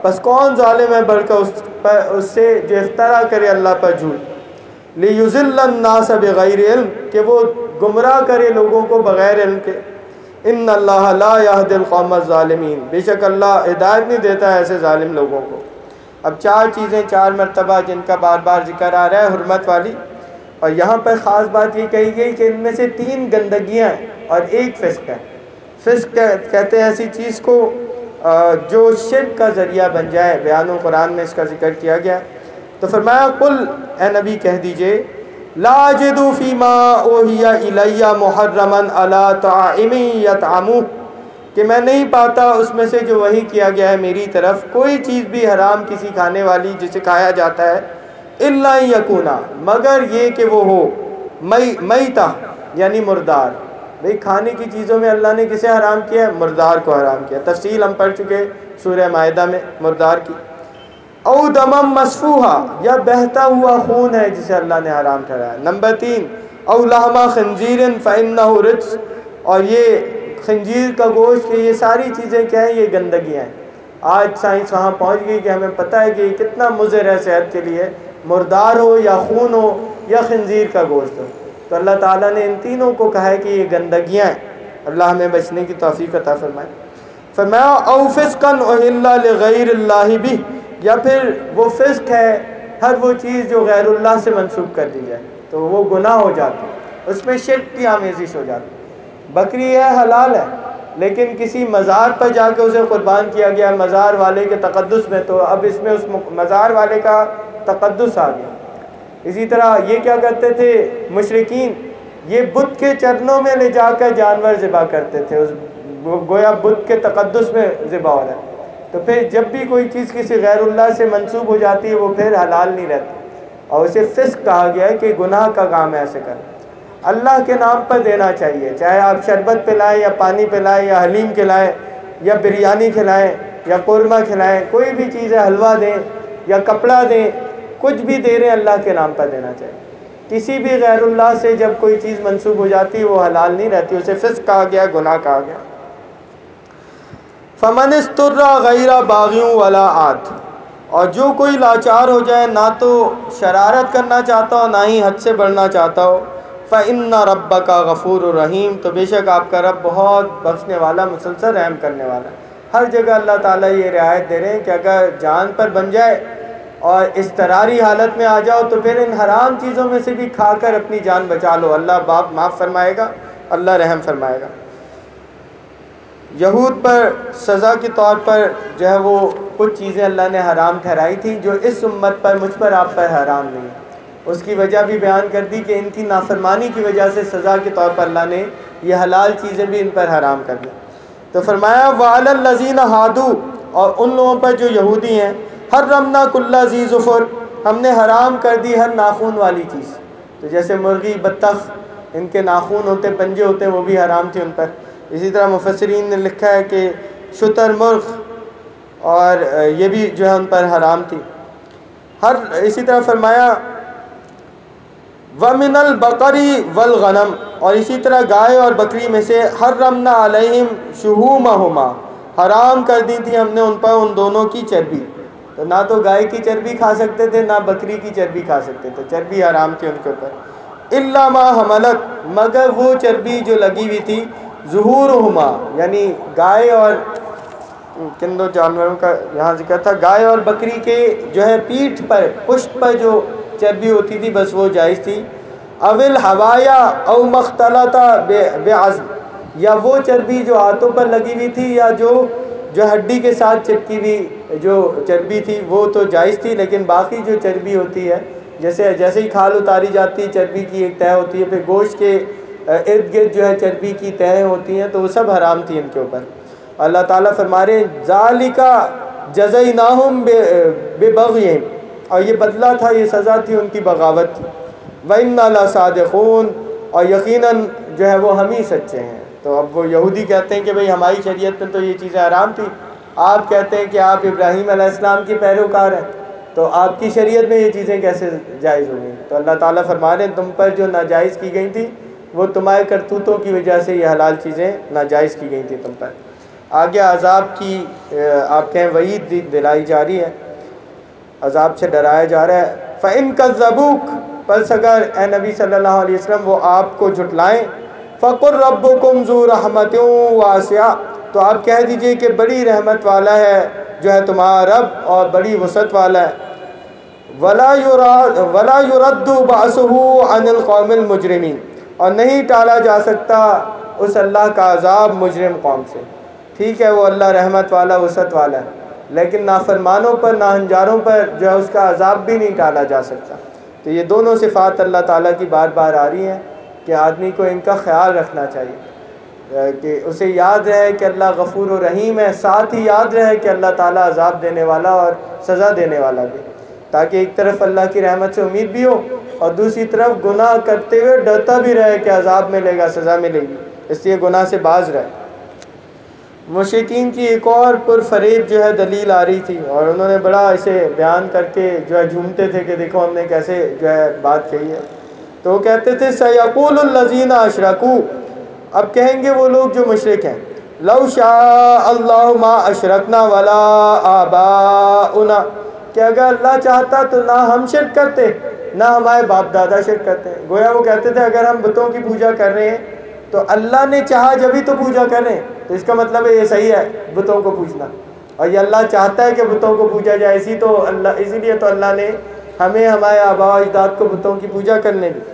بس کون ظالم ہے بڑھ کر اس پر اس سے جو افترا کرے اللہ پر جھوٹ، لیضل الناس بغیر علم، کہ وہ گمراہ کرے لوگوں کو بغیر علم کے، ان اللہ لا یہدی القوم الظالمین، بے شک اللہ ہدایت نہیں دیتا ہے ایسے ظالم لوگوں کو۔ اب چار چیزیں چار مرتبہ جن کا بار بار ذکر آ رہا ہے حرمت والی، اور یہاں پر خاص بات یہ کہی گئی کہ ان میں سے تین گندگیاں ہیں اور ایک فسق ہے۔ فسق کہتے ہیں ایسی چیز کو جو شرک کا ذریعہ بن جائے، بیان القرآن میں اس کا ذکر کیا گیا۔ تو فرمایا قل، اے نبی کہہ دیجئے، لا اجد فیما اوحی الی محرما علی طاعم یطعمہ، کہ میں نہیں پاتا اس میں سے جو وحی کیا گیا ہے میری طرف کوئی چیز بھی حرام کسی کھانے والی جسے کھایا جاتا ہے، الا یکونا، مگر یہ کہ وہ ہو می میتہ یعنی مردار۔ بھئی کھانے کی چیزوں میں اللہ نے کسے حرام کیا ہے؟ مردار کو حرام کیا۔ تفصیل ہم پڑھ چکے سورہ مائدہ میں مردار کی۔ او دمم مسفوحا، یا بہتا ہوا خون ہے جسے اللہ نے حرام ٹھہرایا۔ نمبر تین، او لحم خنزیر فانہ رجس، اور یہ خنزیر کا گوشت، کہ یہ ساری چیزیں کیا ہیں؟ یہ گندگیاں ہیں۔ آج سائنس وہاں پہنچ گئی کہ ہمیں پتہ ہے کہ یہ کتنا مضر ہے صحت کے لیے، مردار ہو یا خون ہو یا خنزیر کا گوشت ہو۔ تو اللہ تعالیٰ نے ان تینوں کو کہا ہے کہ یہ گندگیاں ہیں، اللہ ہمیں بچنے کی توفیق عطا فرمائے۔ فرمایا او فسقا احل لغیر اللہ بہ، یا پھر وہ فسق ہے ہر وہ چیز جو غیر اللہ سے منسوب کر دی جائے تو وہ گناہ ہو جاتی، اس میں شرک کی آمیزش ہو جاتی۔ بکری ہے حلال ہے، لیکن کسی مزار پر جا کے اسے قربان کیا گیا مزار والے کے تقدس میں، تو اب اس میں اس مزار والے کا تقدس آ گیا۔ اسی طرح یہ کیا کرتے تھے مشرکین، یہ بت کے چرنوں میں لے جا کر جانور ذبح کرتے تھے، اس گویا بت کے تقدس میں ذبح ہو رہا ہے۔ تو پھر جب بھی کوئی چیز کسی غیر اللہ سے منسوب ہو جاتی ہے وہ پھر حلال نہیں رہتی، اور اسے فسق کہا گیا ہے کہ گناہ کا کام ہے ایسے کرنا۔ اللہ کے نام پر دینا چاہیے، چاہے آپ شربت پلائیں یا پانی پلائیں یا حلیم کھلائیں یا بریانی کھلائیں یا قورمہ کھلائیں، کوئی بھی چیز ہے، حلوہ دیں یا کپڑا دیں، کچھ بھی دے رہے ہیں اللہ کے نام پر دینا چاہیے۔ کسی بھی غیر اللہ سے جب کوئی چیز منسوب ہو جاتی ہے وہ حلال نہیں رہتی، اسے فسق کہا گیا، گناہ کہا گیا۔ فمن اضطر غیر باغ ولا عاد، اور جو کوئی لاچار ہو جائے، نہ تو شرارت کرنا چاہتا ہو نہ ہی حد سے بڑھنا چاہتا ہو، فإن ربک غفور رحیم، تو بے شک آپ کا رب بہت بخشنے والا، مسلسل رحم کرنے والا ہے۔ ہر جگہ اللہ تعالیٰ یہ رعایت دے رہے ہیں کہ اگر جان پر بن جائے اور اضطراری حالت میں آ جاؤ تو پھر ان حرام چیزوں میں سے بھی کھا کر اپنی جان بچا لو، اللہ باپ معاف فرمائے گا، اللہ رحم فرمائے گا۔ یہود پر سزا کے طور پر جو ہے وہ کچھ چیزیں اللہ نے حرام ٹھہرائی تھیں جو اس امت پر، مجھ پر، آپ پر حرام نہیں ہیں۔ اس کی وجہ بھی بیان کر دی کہ ان کی نافرمانی کی وجہ سے سزا کے طور پر اللہ نے یہ حلال چیزیں بھی ان پر حرام کر دیں۔ تو فرمایا وَعَلَى الَّذِينَ هَادُوا، اور ان لوگوں پر جو یہودی ہیں، حَرَّمْنَا كُلَّ ذِي ظُفُرٍ، ہم نے حرام کر دی ہر ناخون والی چیز۔ تو جیسے مرغی، بطخ، ان کے ناخون ہوتے، پنجے ہوتے ہیں، وہ بھی حرام تھے ان پر۔ اسی طرح مفسرین نے لکھا ہے کہ شتر مرغ اور یہ بھی جو ہے ان پر حرام تھی۔ ہر اسی طرح فرمایا وَمِنَ الْبَقَرِ وَالْغَنَمِ، اور اسی طرح گائے اور بکری میں سے حَرَّمْنَا عَلَيْهِمْ شُحُومَهُمَا، حرام کر دی تھی ہم نے ان پر ان دونوں کی چربی۔ تو نہ تو گائے کی چربی کھا سکتے تھے نہ بکری کی چربی کھا سکتے تھے، چربی حرام تھی ان کے اوپر۔ إِلَّا مَا حَمَلَتْ، مگر وہ چربی جو لگی ہوئی تھی، ظُهُورُهُمَا، یعنی گائے اور کن دو جانوروں کا یہاں ذکر تھا، گائے اور بکری کے جو ہے پیٹھ پر، پشت پر جو چربی ہوتی تھی بس وہ جائز تھی۔ اول حوایا او مختلط بعظم، یا وہ چربی جو ہاتھوں پر لگی ہوئی تھی یا جو جو ہڈی کے ساتھ چپکی ہوئی جو چربی تھی وہ تو جائز تھی، لیکن باقی جو چربی ہوتی ہے، جیسے جیسے ہی کھال اتاری جاتی ہے چربی کی ایک تہہ ہوتی ہے، پھر گوشت کے ارد گرد جو ہے چربی کی تہیں ہوتی ہیں، تو وہ سب حرام تھی ان کے اوپر۔ اللہ تعالیٰ فرما رہے ہیں ذالک جزیناہم ببغیہم، اور یہ بدلہ تھا، یہ سزا تھی ان کی بغاوت کی۔ وَإِنَّا لَصَادِقُونَ، اور یقیناً جو ہے وہ ہم ہی سچے ہیں۔ تو اب وہ یہودی کہتے ہیں کہ بھئی ہماری شریعت میں تو یہ چیزیں حرام تھی، آپ کہتے ہیں کہ آپ ابراہیم علیہ السلام کے پیروکار ہیں، تو آپ کی شریعت میں یہ چیزیں کیسے جائز ہوں گی؟ تو اللہ تعالیٰ فرما رہے ہیں تم پر جو ناجائز کی گئی تھی وہ تمہارے کرتوتوں کی وجہ سے یہ حلال چیزیں ناجائز کی گئی تھیں تم پر۔ آگے عذاب کی آپ کہیں وعید دلائی جا رہی ہے، عذاب سے ڈرایا جا رہا ہے۔ فَإِن كَذَّبُوكَ، پس اگر اے نبی صلی اللہ علیہ وسلم وہ آپ کو جھٹلائیں، فَقُلْ رَبُّكُمْ ذُو رَحْمَةٍ وَاسِعَةٍ، تو آپ کہہ دیجئے کہ بڑی رحمت والا ہے جو ہے تمہارا رب، اور بڑی وسعت والا ہے۔ وَلَا يُرَدُّ بَأْسُهُ عَنِ الْقَوْمِ الْمُجْرِمِينَ، اور نہیں ٹالا جا سکتا اس اللہ کا عذاب مجرم قوم سے۔ ٹھیک ہے وہ اللہ رحمت والا وسعت والا ہے، لیکن نافرمانوں پر ناہنجاروں پر جو ہے اس کا عذاب بھی نہیں ٹالا جا سکتا۔ تو یہ دونوں صفات اللہ تعالیٰ کی بار بار آ رہی ہیں کہ آدمی کو ان کا خیال رکھنا چاہیے، کہ اسے یاد رہے کہ اللہ غفور و رحیم ہے، ساتھ ہی یاد رہے کہ اللہ تعالیٰ عذاب دینے والا اور سزا دینے والا بھی، تاکہ ایک طرف اللہ کی رحمت سے امید بھی ہو اور دوسری طرف گناہ کرتے ہوئے ڈرتا بھی رہے کہ عذاب ملے گا، سزا ملے گی، اس لیے گناہ سے باز رہے۔ مشرکین کی ایک اور پرفریب جو ہے دلیل آ رہی تھی، اور انہوں نے بڑا اسے بیان کر کے جو ہے جھومتے تھے کہ دیکھو ہم نے کیسے جو ہے بات کہی ہے۔ تو وہ کہتے تھے سَيَقُولُ الَّذِينَ أَشْرَكُوا، اب کہیں گے وہ لوگ جو مشرک ہیں، لَوْ شَاءَ اللَّهُ مَا أَشْرَكْنَا وَلَا آبَاؤُنَا، کہ اگر اللہ چاہتا تو نہ ہم شرک کرتے نہ ہمارے باپ دادا شرک کرتے ہیں۔ گویا وہ کہتے تھے اگر ہم بتوں کی پوجا کر رہے ہیں تو اللہ نے چاہا جبھی تو پوجا کر رہے ہیں، تو اس کا مطلب ہے یہ صحیح ہے بتوں کو پوجنا، اور یہ اللہ چاہتا ہے کہ بتوں کو پوجا جائے، اسی تو اللہ اسی لیے تو اللہ نے ہمیں ہمارے آباء و اجداد کو بتوں کی پوجا کرنے دی۔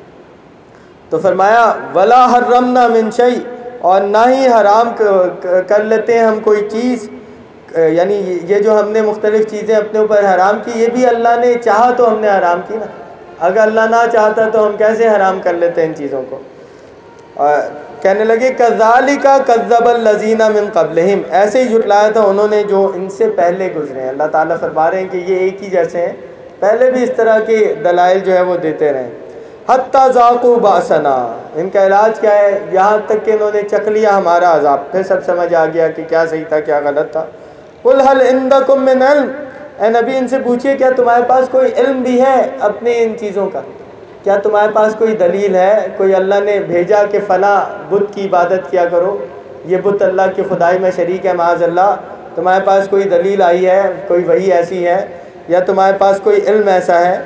تو فرمایا وَلَا حَرَّمْنَا مِن شَيْءٍ، اور نہ ہی حرام کر لیتے ہیں ہم کوئی چیز، یعنی یہ جو ہم نے مختلف چیزیں اپنے اوپر حرام کی یہ بھی اللہ نے چاہا تو ہم نے حرام کی نا، اگر اللہ نہ چاہتا تو ہم کیسے حرام کر لیتے ہیں ان چیزوں کو۔ اور کہنے لگے كَذَلِكَ كَذَّبَ الَّذِينَ مِن قَبْلِهِمْ، ایسے ہی جھٹلایا تھا انہوں نے جو ان سے پہلے گزرے ہیں۔ اللہ تعالیٰ فرما رہے ہیں کہ یہ ایک ہی جیسے ہیں، پہلے بھی اس طرح کے دلائل جو ہے وہ دیتے رہے۔ حَتَّى ذَاقُوا بَأْسَنَا، ان کا علاج کیا ہے؟ یہاں تک کہ انہوں نے چکھ لیا ہمارا عذاب، پھر سب سمجھ آ گیا کہ کیا صحیح تھا کیا غلط تھا۔ قُلْ هَلْ عِندَكُم مِّنْ عِلْمٍ، اے نبی ان سے پوچھئے کیا تمہارے پاس کوئی علم بھی ہے اپنی ان چیزوں کا؟ کیا تمہارے پاس کوئی دلیل ہے؟ کوئی اللہ نے بھیجا کہ فلاں بت کی عبادت کیا کرو، یہ بت اللہ کی خدائی میں شریک ہے معاذ اللہ؟ تمہارے پاس کوئی دلیل آئی ہے، کوئی وحی ایسی ہے، یا تمہارے پاس کوئی علم ایسا ہے؟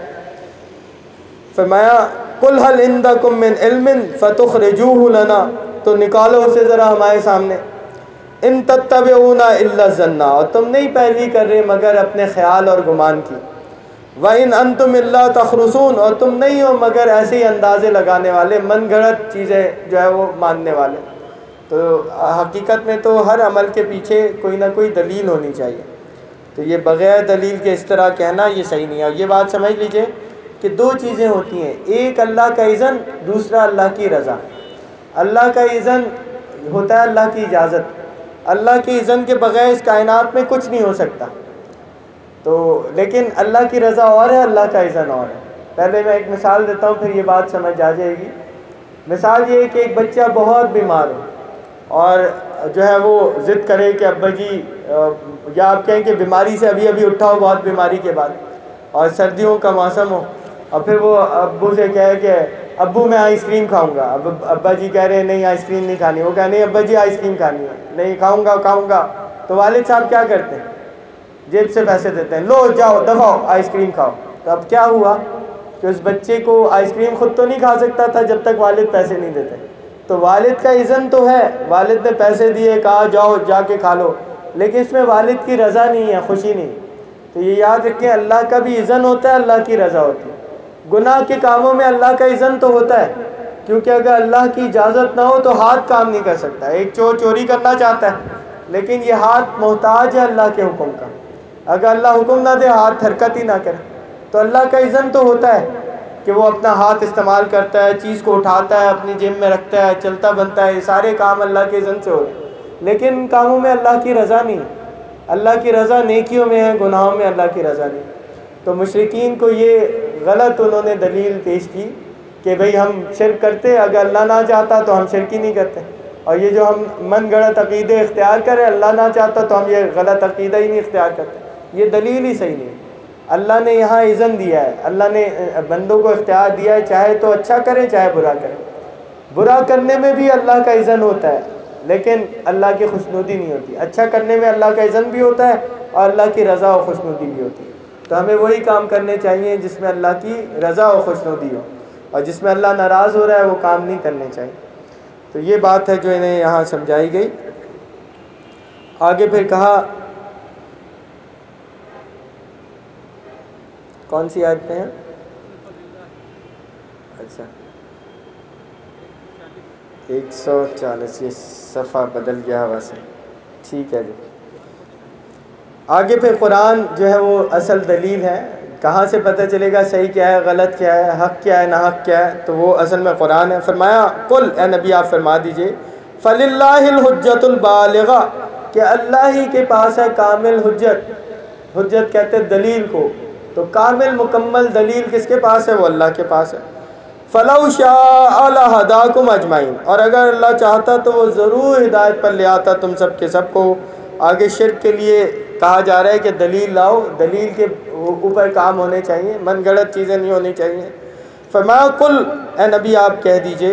فرمایا قُلْ هَلْ عِندَكُم مِّنْ عِلْمٍ فَتُخْرِجُوهُ لَنَا، تو نکالو اسے ذرا ہمارے سامنے۔ ان تتبعون الا الظن، اور تم نہیں پیروی کر رہے مگر اپنے خیال اور گمان کی۔ وَإِنْ أَنْتُمْ إِلَّا تَخْرُصُونَ، اور تم نہیں ہو مگر ایسے ہی اندازے لگانے والے، من گھڑت چیزیں جو ہے وہ ماننے والے۔ تو حقیقت میں تو ہر عمل کے پیچھے کوئی نہ کوئی دلیل ہونی چاہیے، تو یہ بغیر دلیل کے اس طرح کہنا یہ صحیح نہیں ہے۔ اور یہ بات سمجھ لیجئے کہ دو چیزیں ہوتی ہیں، ایک اللہ کا اذن، دوسرا اللہ کی رضا۔ اللہ کا اذن ہوتا ہے اللہ کی اجازت، اللہ کے اذن کے بغیر اس کائنات میں کچھ نہیں ہو سکتا۔ تو لیکن اللہ کی رضا اور ہے، اللہ کا اذن اور ہے۔ پہلے میں ایک مثال دیتا ہوں پھر یہ بات سمجھ آ جائے گی۔ مثال یہ ہے کہ ایک بچہ بہت بیمار ہو اور جو ہے وہ ضد کرے کہ ابا جی، یا آپ کہیں کہ بیماری سے ابھی ابھی اٹھا ہو بہت بیماری کے بعد، اور سردیوں کا موسم ہو، اور پھر وہ ابو سے کہے کہ ابو میں آئس کریم کھاؤں گا، اب ابا جی کہہ رہے ہیں نہیں آئس کریم نہیں کھانی، وہ کہہ نہیں ابا جی آئس کریم کھانی ہے، نہیں کھاؤں گا کھاؤں گا۔ تو والد صاحب کیا کرتے ہیں؟ جیب سے پیسے دیتے ہیں، لو جاؤ دفعو آئس کریم کھاؤ۔ تو اب کیا ہوا کہ اس بچے کو آئس کریم خود تو نہیں کھا سکتا تھا جب تک والد پیسے نہیں دیتے، تو والد کا اذن تو ہے، والد نے پیسے دیے، کہا جاؤ جا کے کھا لو، لیکن اس میں والد کی رضا نہیں ہے، خوشی نہیں۔ تو یہ یاد رکھیں اللہ کا بھی اذن ہوتا ہے، اللہ کی رضا ہوتی ہے۔ گناہ کے کاموں میں اللہ کا اذن تو ہوتا ہے، کیونکہ اگر اللہ کی اجازت نہ ہو تو ہاتھ کام نہیں کر سکتا۔ ایک چور چوری کرنا چاہتا ہے لیکن یہ ہاتھ محتاج ہے اللہ کے حکم کا، اگر اللہ حکم نہ دے ہاتھ حرکت ہی نہ کرے۔ تو اللہ کا اذن تو ہوتا ہے کہ وہ اپنا ہاتھ استعمال کرتا ہے، چیز کو اٹھاتا ہے، اپنی جیب میں رکھتا ہے، چلتا بنتا ہے، یہ سارے کام اللہ کے اذن سے ہو رہے ہیں، لیکن ان کاموں میں اللہ کی رضا نہیں۔ اللہ کی رضا نیکیوں میں ہے، گناہوں میں اللہ کی رضا نہیں۔ تو مشرکین کو یہ غلط انہوں نے دلیل پیش کی کہ بھئی ہم شرک کرتے، اگر اللہ نہ چاہتا تو ہم شرک ہی نہیں کرتے، اور یہ جو ہم من گھڑت عقیدے اختیار کریں اللہ نہ چاہتا تو ہم یہ غلط عقیدہ ہی نہیں اختیار کرتے، یہ دلیل ہی صحیح نہیں۔ اللہ نے یہاں اذن دیا ہے، اللہ نے بندوں کو اختیار دیا ہے، چاہے تو اچھا کرے چاہے برا کرے، برا کرنے میں بھی اللہ کا اذن ہوتا ہے، لیکن اللہ کی خوشنودی نہیں ہوتی. اچھا کرنے میں اللہ کا اذن بھی ہوتا ہے اور اللہ کی رضا و خوشنودی بھی ہوتی ہے. تو ہمیں وہی کام کرنے چاہیے جس میں اللہ کی رضا و خوشنودی ہو, اور جس میں اللہ ناراض ہو رہا ہے وہ کام نہیں کرنے چاہیے. تو یہ بات ہے جو انہیں یہاں سمجھائی گئی. آگے پھر کہا, کون سی آیت پہ ہیں؟ اچھا ایک سو چالیس, یہ صفحہ بدل گیا ویسے, ٹھیک ہے جی. آگے پھر قرآن جو ہے وہ اصل دلیل ہے. کہاں سے پتہ چلے گا صحیح کیا ہے, غلط کیا ہے, حق کیا ہے, ناحق کیا ہے؟ تو وہ اصل میں قرآن ہے. فرمایا قل, اے نبی آپ فرما دیجئے, فَلِلَّهِ الْحُجَّةُ الْبَالِغَةُ, کہ اللہ ہی کے پاس ہے کامل حجت. حجت کہتے ہیں دلیل کو, تو کامل مکمل دلیل کس کے پاس ہے؟ وہ اللہ کے پاس ہے. فَلَوْ شَاءَ لَهَدَاكُمْ أَجْمَعِينَ, اور اگر اللہ چاہتا تو وہ ضرور ہدایت پر لے آتا تم سب کے سب کو. آگے شرک کے لیے کہا جا رہا ہے کہ دلیل لاؤ, دلیل کے اوپر کام ہونے چاہیے, من گھڑت چیزیں نہیں ہونی چاہیے. فرمایا قل, اے نبی آپ کہہ دیجئے,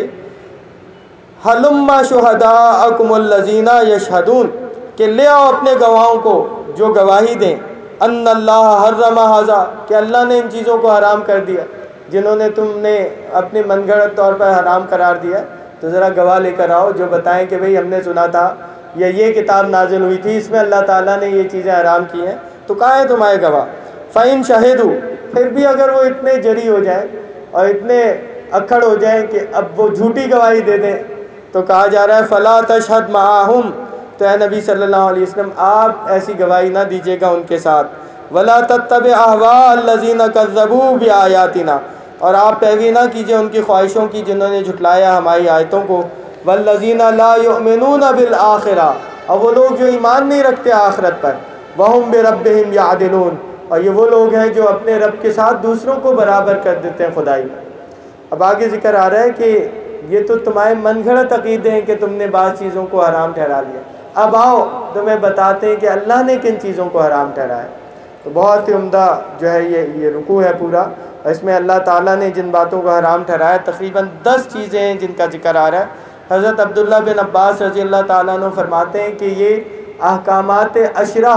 هَلُمَّ شُهَدَاءَكُمُ الَّذِينَ يَشْهَدُونَ, کہ لے آؤ اپنے گواہوں کو جو گواہی دیں, ان اللہ حرم ھذا, کہ اللہ نے ان چیزوں کو حرام کر دیا جنہوں نے تم نے اپنے من گھڑت طور پر حرام قرار دیا. تو ذرا گواہ لے کر آؤ جو بتائیں کہ بھئی ہم نے سنا تھا یا یہ کتاب نازل ہوئی تھی, اس میں اللہ تعالیٰ نے یہ چیزیں حرام کی ہیں. تو کہاں ہیں تمہارے گواہ؟ فَإِن شَهِدُوا, پھر بھی اگر وہ اتنے جری ہو جائیں اور اتنے اکھڑ ہو جائیں کہ اب وہ جھوٹی گواہی دے دیں, تو کہا جا رہا ہے فَلَا تَشْهَدْ مَعَهُمْ, تو اے نبی صلی اللہ علیہ وسلم آپ ایسی گواہی نہ دیجیے گا ان کے ساتھ. وَلَا تَتَّبِعْ أَهْوَاءَ الَّذِينَ كَذَّبُوا بِآيَاتِنَا, اور آپ پیروی نہ کیجیے ان کی خواہشوں کی جنہوں نے جھٹلایا ہماری آیتوں کو. وَالَّذِينَ لَا يُؤْمِنُونَ بِالْآخِرَةِ, اور وہ لوگ جو ایمان نہیں رکھتے آخرت پر. وَهُمْ بِرَبِّهِمْ يَعْدِلُونَ, اور یہ وہ لوگ ہیں جو اپنے رب کے ساتھ دوسروں کو برابر کر دیتے ہیں خدائی میں. اب آگے ذکر آ رہا ہے کہ یہ تو تمہارے من گھڑت عقیدے ہیں کہ تم نے بعض چیزوں کو حرام ٹھہرا لیا. اب آؤ تمہیں بتاتے ہیں کہ اللہ نے کن چیزوں کو حرام ٹھہرایا. تو بہت ہی عمدہ جو ہے یہ یہ رکوع ہے پورا. اس میں اللہ تعالیٰ نے جن باتوں کو حرام ٹھہرایا تقریباً دس چیزیں ہیں جن کا ذکر آ رہا ہے. حضرت عبداللہ بن عباس رضی اللہ تعالیٰ عنہ فرماتے ہیں کہ یہ احکامات عشرہ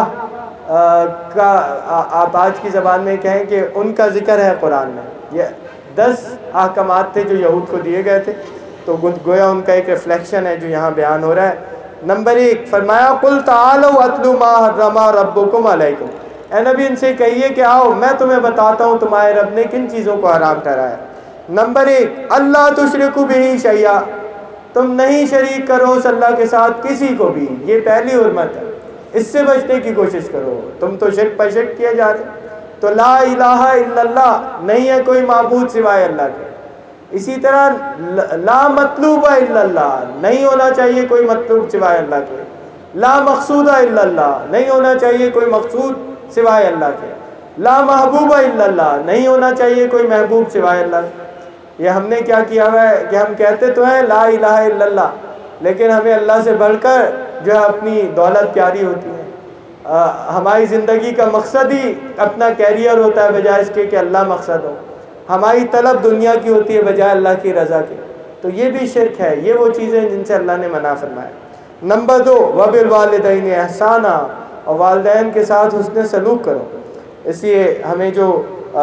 کا, آپ آج کی زبان میں کہیں کہ ان کا ذکر ہے قرآن میں. یہ دس احکامات تھے جو یہود کو دیے گئے تھے, تو گویا ان کا ایک ریفلیکشن ہے جو یہاں بیان ہو رہا ہے. نمبر ایک فرمایا قل تعالوا اتلوا ما حرم ربکم علیکم, اے نبی ان سے کہیے کہ آؤ میں تمہیں بتاتا ہوں تمہارے رب نے کن چیزوں کو حرام ٹھہرایا. نمبر ایک اللہ تشرکوا بہ شیئا, تم نہیں شریک کرو اس اللہ کے ساتھ کسی کو بھی. یہ پہلی حرمت ہے, اس سے بچنے کی کوشش کرو. تم تو شرک پر شرک کیے جا رہے. تو لا الہ الا اللہ, نہیں ہے کوئی معبود سوائے اللہ کے. اسی طرح لا مطلوب الا اللہ, نہیں ہونا چاہیے کوئی مطلوب سوائے اللہ کے. لا مقصود الا اللہ, نہیں ہونا چاہیے کوئی مقصود سوائے اللہ کے. لا محبوب الا اللہ, نہیں ہونا چاہیے کوئی محبوب سوائے اللہ کے. یہ ہم نے کیا کیا ہوا ہے کہ ہم کہتے تو ہیں لا الہ الا اللہ, لیکن ہمیں اللہ سے بڑھ کر جو ہے اپنی دولت پیاری ہوتی ہے. ہماری زندگی کا مقصد ہی اپنا کیریئر ہوتا ہے بجائے اس کے کہ اللہ مقصد ہو. ہماری طلب دنیا کی ہوتی ہے بجائے اللہ کی رضا کے. تو یہ بھی شرک ہے. یہ وہ چیزیں جن سے اللہ نے منع فرمایا. نمبر دو وبالوالدین احسانا, اور والدین کے ساتھ حسن سلوک کرو. اس لیے ہمیں جو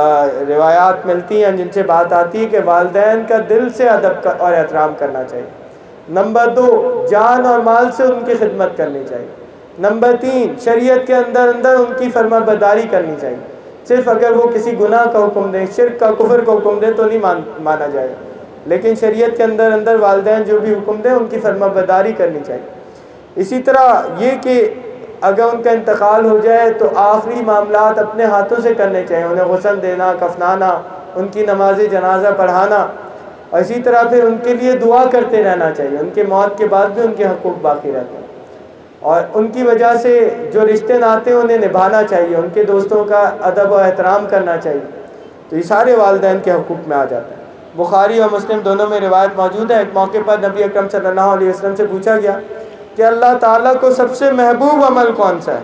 روایات ملتی ہیں جن سے بات آتی ہے کہ والدین کا دل سے ادب اور احترام کرنا چاہیے. نمبر دو جان اور مال سے ان کی خدمت کرنی چاہیے. نمبر تین شریعت کے اندر اندر ان کی فرما برداری کرنی چاہیے. صرف اگر وہ کسی گناہ کا حکم دیں, شرک کا, کفر کا حکم دیں تو نہیں مان مانا جائے گا, لیکن شریعت کے اندر اندر والدین جو بھی حکم دیں ان کی فرما برداری کرنی چاہیے. اسی طرح یہ کہ اگر ان کا انتقال ہو جائے تو آخری معاملات اپنے ہاتھوں سے کرنے چاہیے. انہیں غسل دینا, کفنانا, ان کی نماز جنازہ پڑھانا, اور اسی طرح پھر ان کے لیے دعا کرتے رہنا چاہیے. ان کے موت کے بعد بھی ان کے حقوق باقی رہتے ہیں, اور ان کی وجہ سے جو رشتے ناتے ہیں انہیں نبھانا چاہیے. ان کے دوستوں کا ادب و احترام کرنا چاہیے. تو یہ سارے والدین کے حقوق میں آ جاتے ہیں. بخاری اور مسلم دونوں میں روایت موجود ہے. ایک موقع پر نبی اکرم صلی اللہ علیہ وسلم سے پوچھا گیا کہ اللہ تعالیٰ کو سب سے محبوب عمل کون سا ہے؟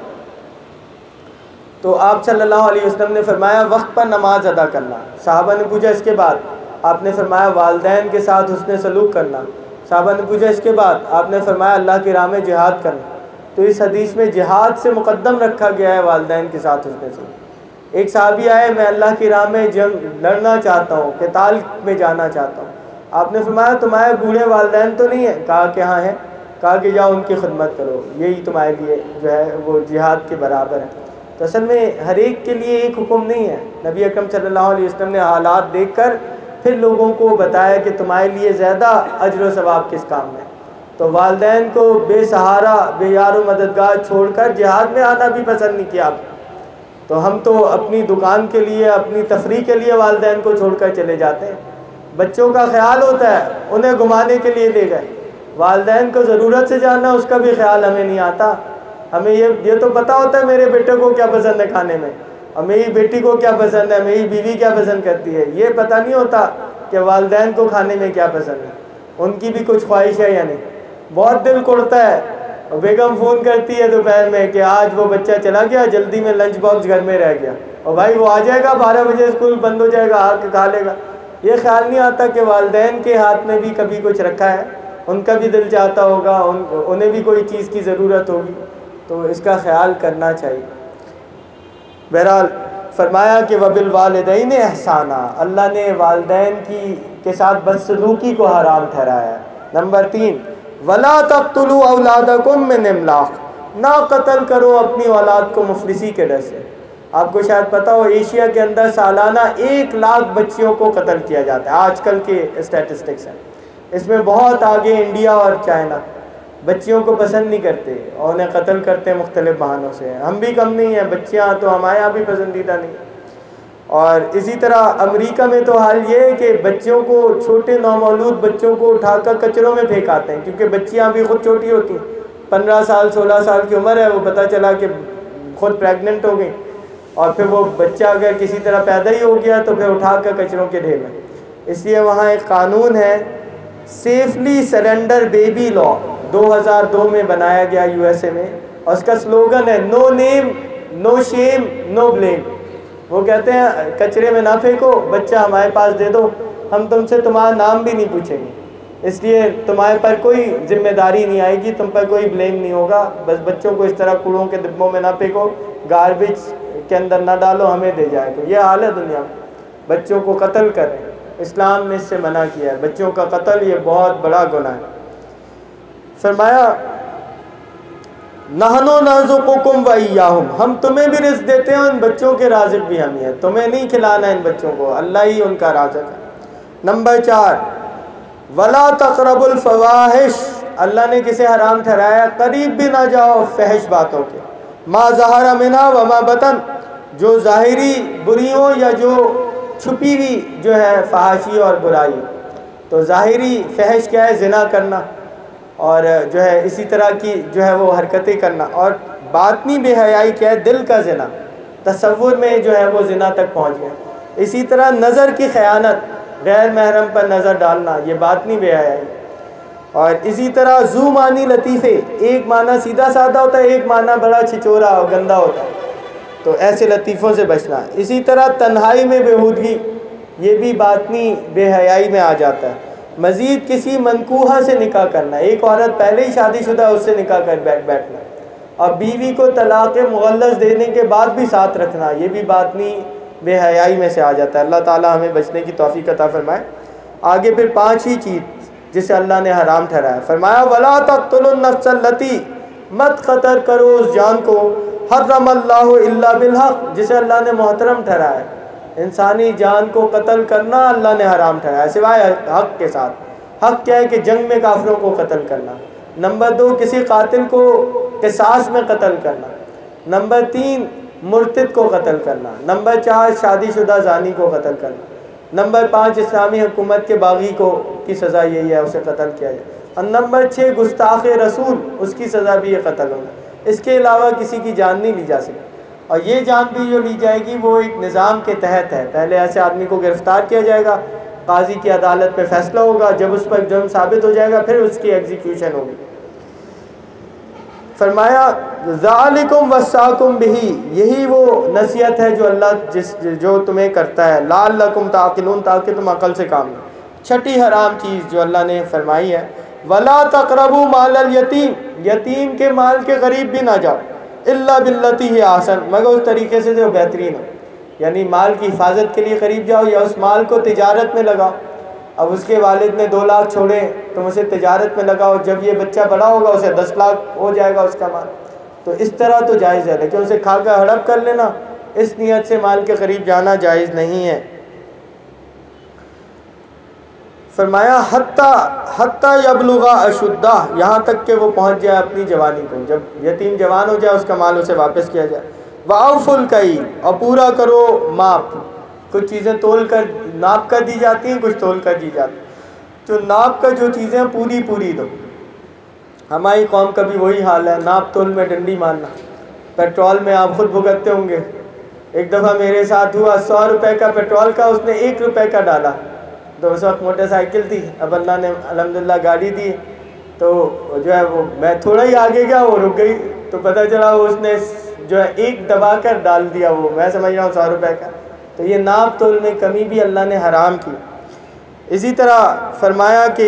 تو آپ صلی اللہ علیہ وسلم نے فرمایا وقت پر نماز ادا کرنا. صحابہ نے پوچھا اس کے بعد؟ آپ نے فرمایا والدین کے ساتھ حسن سلوک کرنا. صحابہ نے پوچھا اس کے بعد؟ آپ نے فرمایا اللہ کی راہ میں جہاد کرنا۔ تو اس حدیث میں جہاد سے مقدم رکھا گیا ہے والدین کے ساتھ حسن سلوک۔ ایک صحابی آئے، میں اللہ کی راہ میں جنگ لڑنا چاہتا ہوں، قتال میں جانا چاہتا ہوں۔ آپ نے فرمایا تمہارے بوڑھے والدین تو نہیں ہیں؟ کہا کہ ہاں ہیں۔ کہا کہ جاؤ ان کی خدمت کرو، یہی تمہارے لیے جو ہے وہ جہاد کے برابر ہے۔ تو اصل میں ہر ایک کے لیے ایک حکم نہیں ہے۔ نبی اکرم صلی اللہ علیہ وسلم نے حالات دیکھ کر پھر لوگوں کو بتایا کہ تمہارے لیے زیادہ اجر و ثواب کس کام میں۔ تو والدین کو بے سہارا، بے یار و مددگار چھوڑ کر جہاد میں آنا بھی پسند نہیں کیا۔ تو ہم تو اپنی دکان کے لیے، اپنی تفریح کے لیے والدین کو چھوڑ کر چلے جاتے ہیں۔ بچوں کا خیال ہوتا ہے، انہیں گھمانے کے لیے لے گئے۔ والدین کو ضرورت سے جاننا، اس کا بھی خیال ہمیں نہیں آتا۔ ہمیں یہ یہ تو پتہ ہوتا ہے میرے بیٹے کو کیا پسند ہے کھانے میں، اور میری بیٹی کو کیا پسند ہے، میری بیوی کیا پسند کرتی ہے۔ یہ پتہ نہیں ہوتا کہ والدین کو کھانے میں کیا پسند ہے، ان کی بھی کچھ خواہش ہے یا نہیں۔ بہت دل کڑتا ہے، اور بیگم فون کرتی ہے دوپہر میں کہ آج وہ بچہ چلا گیا، جلدی میں لنچ باکس گھر میں رہ گیا، اور بھائی وہ آ جائے گا، بارہ بجے اسکول بند ہو جائے گا، آ کے کھا لے گا۔ یہ خیال نہیں آتا کہ والدین کے ہاتھ میں بھی کبھی کچھ رکھا ہے، ان کا بھی دل چاہتا ہوگا، ان انہیں بھی کوئی چیز کی ضرورت ہوگی، تو اس کا خیال کرنا چاہیے۔ بہرحال فرمایا کہ وبالوالدین احسانا، اللہ نے والدین کی کے ساتھ بدسلوکی کو حرام ٹھہرایا ہے۔ نمبر تین، ولا تقتلوا اولادکم من املاق، نہ قتل کرو اپنی اولاد کو مفلسی کے ڈر سے۔ آپ کو شاید پتہ ہو ایشیا کے اندر سالانہ ایک لاکھ بچیوں کو قتل کیا جاتا ہے، آج کل کے اسٹیٹسٹکس ہیں۔ اس میں بہت آگے انڈیا اور چائنا۔ بچیوں کو پسند نہیں کرتے اور انہیں قتل کرتے ہیں مختلف بہانوں سے۔ ہم بھی کم نہیں ہیں، بچیاں تو ہمارے یہاں بھی پسندیدہ نہیں۔ اور اسی طرح امریکہ میں تو حال یہ ہے کہ بچوں کو، چھوٹے نومولود بچوں کو اٹھا کر کچروں میں پھینکاتے ہیں، کیونکہ بچیاں بھی خود چھوٹی ہوتی ہیں، پندرہ سال سولہ سال کی عمر ہے، وہ پتہ چلا کہ خود پریگننٹ ہو گئی، اور پھر وہ بچہ اگر کسی طرح پیدا ہی ہو گیا تو پھر اٹھا کر کچروں کے ڈھیر میں۔ اس لیے وہاں ایک قانون ہے، سیفلی سرنڈر بیبی لا، دو ہزار دو میں بنایا گیا یو ایس اے میں، اور اس کا سلوگن ہے نو نیم نو شیم نو بلیم۔ وہ کہتے ہیں کچرے میں نہ پھینکو، بچہ ہمارے پاس دے دو، ہم تم سے تمہارا نام بھی نہیں پوچھیں گے، اس لیے تمہارے پر کوئی ذمہ داری نہیں آئے گی، تم پر کوئی بلیم نہیں ہوگا۔ بس بچوں کو اس طرح کوڑوں کے ڈبوں میں نہ پھینکو، گاربیج کے اندر نہ ڈالو، ہمیں دے جائے تو۔ یہ حال ہے دنیا میں، بچوں کو قتل کریں، اسلام نے اس سے منع کیا ہے۔ بچوں کا قتل یہ بہت بڑا گناہ ہے۔ فرمایا نحنو نرزقکم وایاہم، ہم تمہیں بھی رزق دیتے ہیں، ان بچوں کے رازق بھی ہم ہی ہیں، تمہیں نہیں کھلانا ان بچوں کو، اللہ ہی ان کا رازق ہے۔ نمبر چار، ولا تقربوا الفواحش، اللہ نے کسے حرام ٹھہرایا؟ قریب بھی نہ جاؤ فحش باتوں کے، ما ظہر منہا وما بطن، جو ظاہری بری ہو یا جو چھپی ہوئی جو ہے فحاشی اور برائی۔ تو ظاہری فحش کیا ہے؟ زنا کرنا، اور جو ہے اسی طرح کی جو ہے وہ حرکتیں کرنا، اور باطنی بے حیائی کیا ہے؟ دل کا زنا، تصور میں جو ہے وہ زنا تک پہنچ گئے۔ اسی طرح نظر کی خیانت، غیر محرم پر نظر ڈالنا، یہ باطنی بے حیائی۔ اور اسی طرح ذو معنی لطیفے، ایک معنی سیدھا سادہ ہوتا ہے، ایک معنی بڑا چھچورا اور گندا ہوتا ہے، تو ایسے لطیفوں سے بچنا۔ اسی طرح تنہائی میں بیہودگی، یہ بھی باطنی بے حیائی میں آ جاتا ہے۔ مزید کسی منکوحہ سے نکاح کرنا، ایک عورت پہلے ہی شادی شدہ اس سے نکاح کر بیٹھ بیٹھنا، اور بیوی کو طلاق مغلظ دینے کے بعد بھی ساتھ رکھنا، یہ بھی باطنی بے حیائی میں سے آ جاتا ہے۔ اللہ تعالی ہمیں بچنے کی توفیق عطا فرمائے۔ آگے پھر پانچ ہی چیز جسے اللہ نے حرام ٹھہرایا، فرمایا ولا تقتلوا النفس التی، مت قتل کرو اس جان کو، حرم اللہ الا بالحق، جسے اللہ نے محترم ٹھہرایا ہے۔ انسانی جان کو قتل کرنا اللہ نے حرام ٹھہرایا سوائے حق کے ساتھ۔ حق کیا ہے؟ کہ جنگ میں کافروں کو قتل کرنا۔ نمبر دو، کسی قاتل کو قصاص میں قتل کرنا۔ نمبر تین، مرتد کو قتل کرنا۔ نمبر چار، شادی شدہ زانی کو قتل کرنا۔ نمبر پانچ، اسلامی حکومت کے باغی کو کی سزا یہی ہے، اسے قتل کیا جائے۔ اور نمبر چھ، گستاخ رسول، اس کی سزا بھی یہ قتل ہوگا۔ اس کے علاوہ کسی کی جان نہیں لی جا سکتی، اور یہ جان بھی جو لی جائے گی وہ ایک نظام کے تحت ہے۔ پہلے ایسے آدمی کو گرفتار کیا جائے گا، قاضی کی عدالت میں فیصلہ ہوگا، جب اس پر جرم ثابت ہو جائے گا پھر اس کی ایگزیکیوشن ہوگی۔ فرمایا ذالکم وصاکم بہ، یہی وہ نصیحت ہے جو اللہ جس جو تمہیں کرتا ہے، لعلکم تعقلون، تاکہ تم عقل سے کام لو۔ چھٹی حرام چیز جو اللہ نے فرمائی ہے ولا تقربوا مال الیتیم، یتیم کے مال کے قریب بھی نہ جاؤ، الا باللتی ہی احسن، مگر اس طریقے سے جو بہترین ہو، یعنی مال کی حفاظت کے لیے قریب جاؤ یا اس مال کو تجارت میں لگاؤ۔ اب اس کے والد نے دو لاکھ چھوڑے، تم اسے تجارت میں لگاؤ، جب یہ بچہ بڑا ہوگا اسے دس لاکھ ہو جائے گا اس کا مال، تو اس طرح تو جائز ہے، لیکن اسے کھا کر ہڑپ کر لینا، اس نیت سے مال کے قریب جانا جائز نہیں ہے۔ فرمایا حتیٰ حتیٰ یبلغ اشدہ، یہاں تک کہ وہ پہنچ جائے اپنی جوانی کو، جب یتیم جوان ہو جائے اس کا مال اسے واپس کیا جائے۔ وَأَوْفُوا الْكَيْلَ، اور پورا کرو ماپ، کچھ چیزیں تول کر ناپ کر دی جاتی ہیں، کچھ تول کر دی جاتی ہیں، تو ناپ کر جو چیزیں پوری پوری دو۔ ہماری قوم کا بھی وہی حال ہے، ناپ تول میں ڈنڈی مارنا۔ پیٹرول میں آپ خود بھگتتے ہوں گے، ایک دفعہ میرے ساتھ ہوا، سو روپے کا پیٹرول کا اس نے ایک روپے کا ڈالا، تو اس وقت موٹر سائیکل تھی، اب اللہ نے الحمدللہ گاڑی دی، تو جو ہے وہ میں تھوڑا ہی آگے گیا، وہ رک گئی، تو پتہ چلا وہ اس نے جو ہے ایک دبا کر ڈال دیا، وہ میں سمجھ رہا ہوں سو روپے کا۔ تو یہ ناپ تول میں کمی بھی اللہ نے حرام کی۔ اسی طرح فرمایا کہ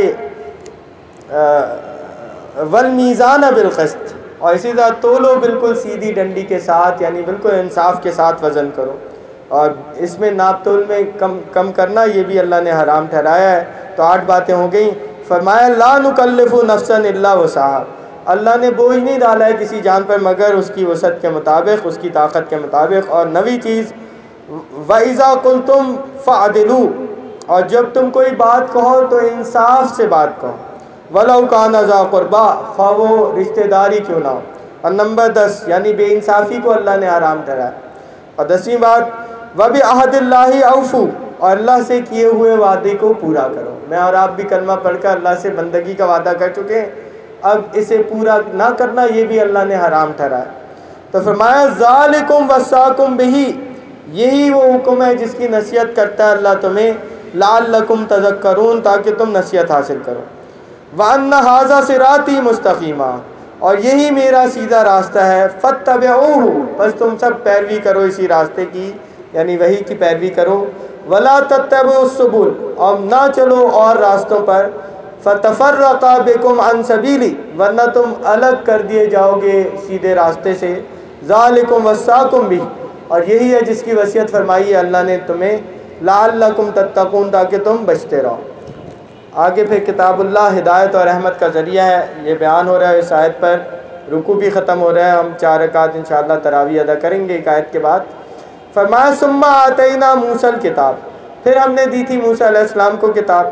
والمیزان بالقسط، اور اسی طرح تولو بالکل سیدھی ڈنڈی کے ساتھ، یعنی بالکل انصاف کے ساتھ وزن کرو، اور اس میں ناپ تول میں کم کم کرنا یہ بھی اللہ نے حرام ٹھہرایا ہے۔ تو آٹھ باتیں ہو گئیں۔ فرمایا لا نکلف نفسا الا وسعها، اللہ نے بوجھ نہیں ڈالا ہے کسی جان پر مگر اس کی وسعت کے مطابق، اس کی طاقت کے مطابق۔ اور نویں چیز وَإِذَا قُلْتُمْ فَعْدِلُوا، اور جب تم کوئی بات کہو تو انصاف سے بات کہو، وَلَوْ كَانَ ذَا قُرْبَىٰ، خواہ وہ رشتہ داری کیوں نہ ہو۔ اور نمبر دس، یعنی بے انصافی کو اللہ نے حرام ٹھہرایا۔ اور دسویں بات وَبِعَهْدِ اللَّهِ أَوْفُوا، اور اللہ سے کیے ہوئے وعدے کو پورا کرو۔ میں اور آپ بھی کلمہ پڑھ کر اللہ سے بندگی کا وعدہ کر چکے ہیں، اب اسے پورا نہ کرنا یہ بھی اللہ نے حرام ٹھہرایا۔ تو فرمایا ذَلِكُمْ وَصَّاكُمْ بِهِ، یہی وہ حکم ہے جس کی نصیحت کرتا ہے اللہ تمہیں، لعلکم تذکرون، تاکہ تم نصیحت حاصل کرو۔ وَأَنَّ هَٰذَا صِرَاطِي مُسْتَقِیمًا، اور یہی میرا سیدھا راستہ ہے، فَاتَّبِعُوهُ، بس تم سب پیروی کرو اسی راستے کی، یعنی وحی کی پیروی کرو۔ وَلَا تَتَّبِعُوا السُّبُلَ، اور نہ چلو اور راستوں پر، فَتَفَرَّقَ بِكُمْ عَنْ سَبِیلِهِ، ورنہ تم الگ کر دیے جاؤ گے سیدھے راستے سے۔ ذَلِكُمْ وَصَّاكُمْ بِهِ، اور یہی ہے جس کی وصیت فرمائی ہے اللہ نے تمہیں، لعلکم تتقون، تاکہ تم بچتے رہو۔ آگے پھر کتاب اللہ ہدایت اور رحمت کا ذریعہ ہے، یہ بیان ہو رہا ہے۔ اس آیت پر رکوع بھی ختم ہو رہا ہے، ہم چار رکعت انشاءاللہ تراویح ادا کریں گے ایک آیت کے بعد۔ فرمایا ثم آتینا موسیٰ الکتاب، پھر ہم نے دی تھی موسیٰ علیہ السلام کو کتاب،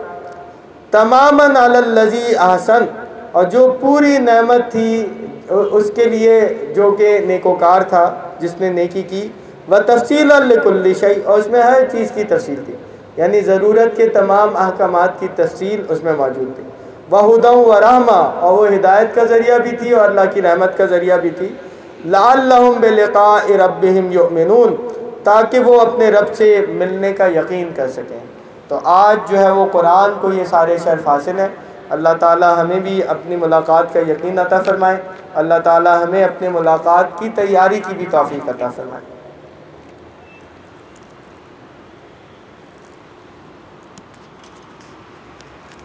تماماً علی الذی احسن، اور جو پوری نعمت تھی اس کے لیے جو کہ نیکوکار تھا، جس نے نیکی کی، وتفصیلا لکل شیء، اور اس میں ہر چیز کی تفصیل تھی، یعنی ضرورت کے تمام احکامات کی تفصیل اس میں موجود تھی۔ وہدی ورحمہ، اور وہ ہدایت کا ذریعہ بھی تھی اور اللہ کی رحمت کا ذریعہ بھی تھی۔ لعلہم بلقاء ربہم یؤمنون، تاکہ وہ اپنے رب سے ملنے کا یقین کر سکیں۔ تو آج جو ہے وہ قرآن کو یہ سارے شرف حاصل ہیں۔ اللہ تعالی ہمیں بھی اپنی ملاقات کا یقین عطا فرمائے، اللہ تعالی ہمیں اپنی ملاقات کی تیاری کی بھی توفیق عطا فرمائے۔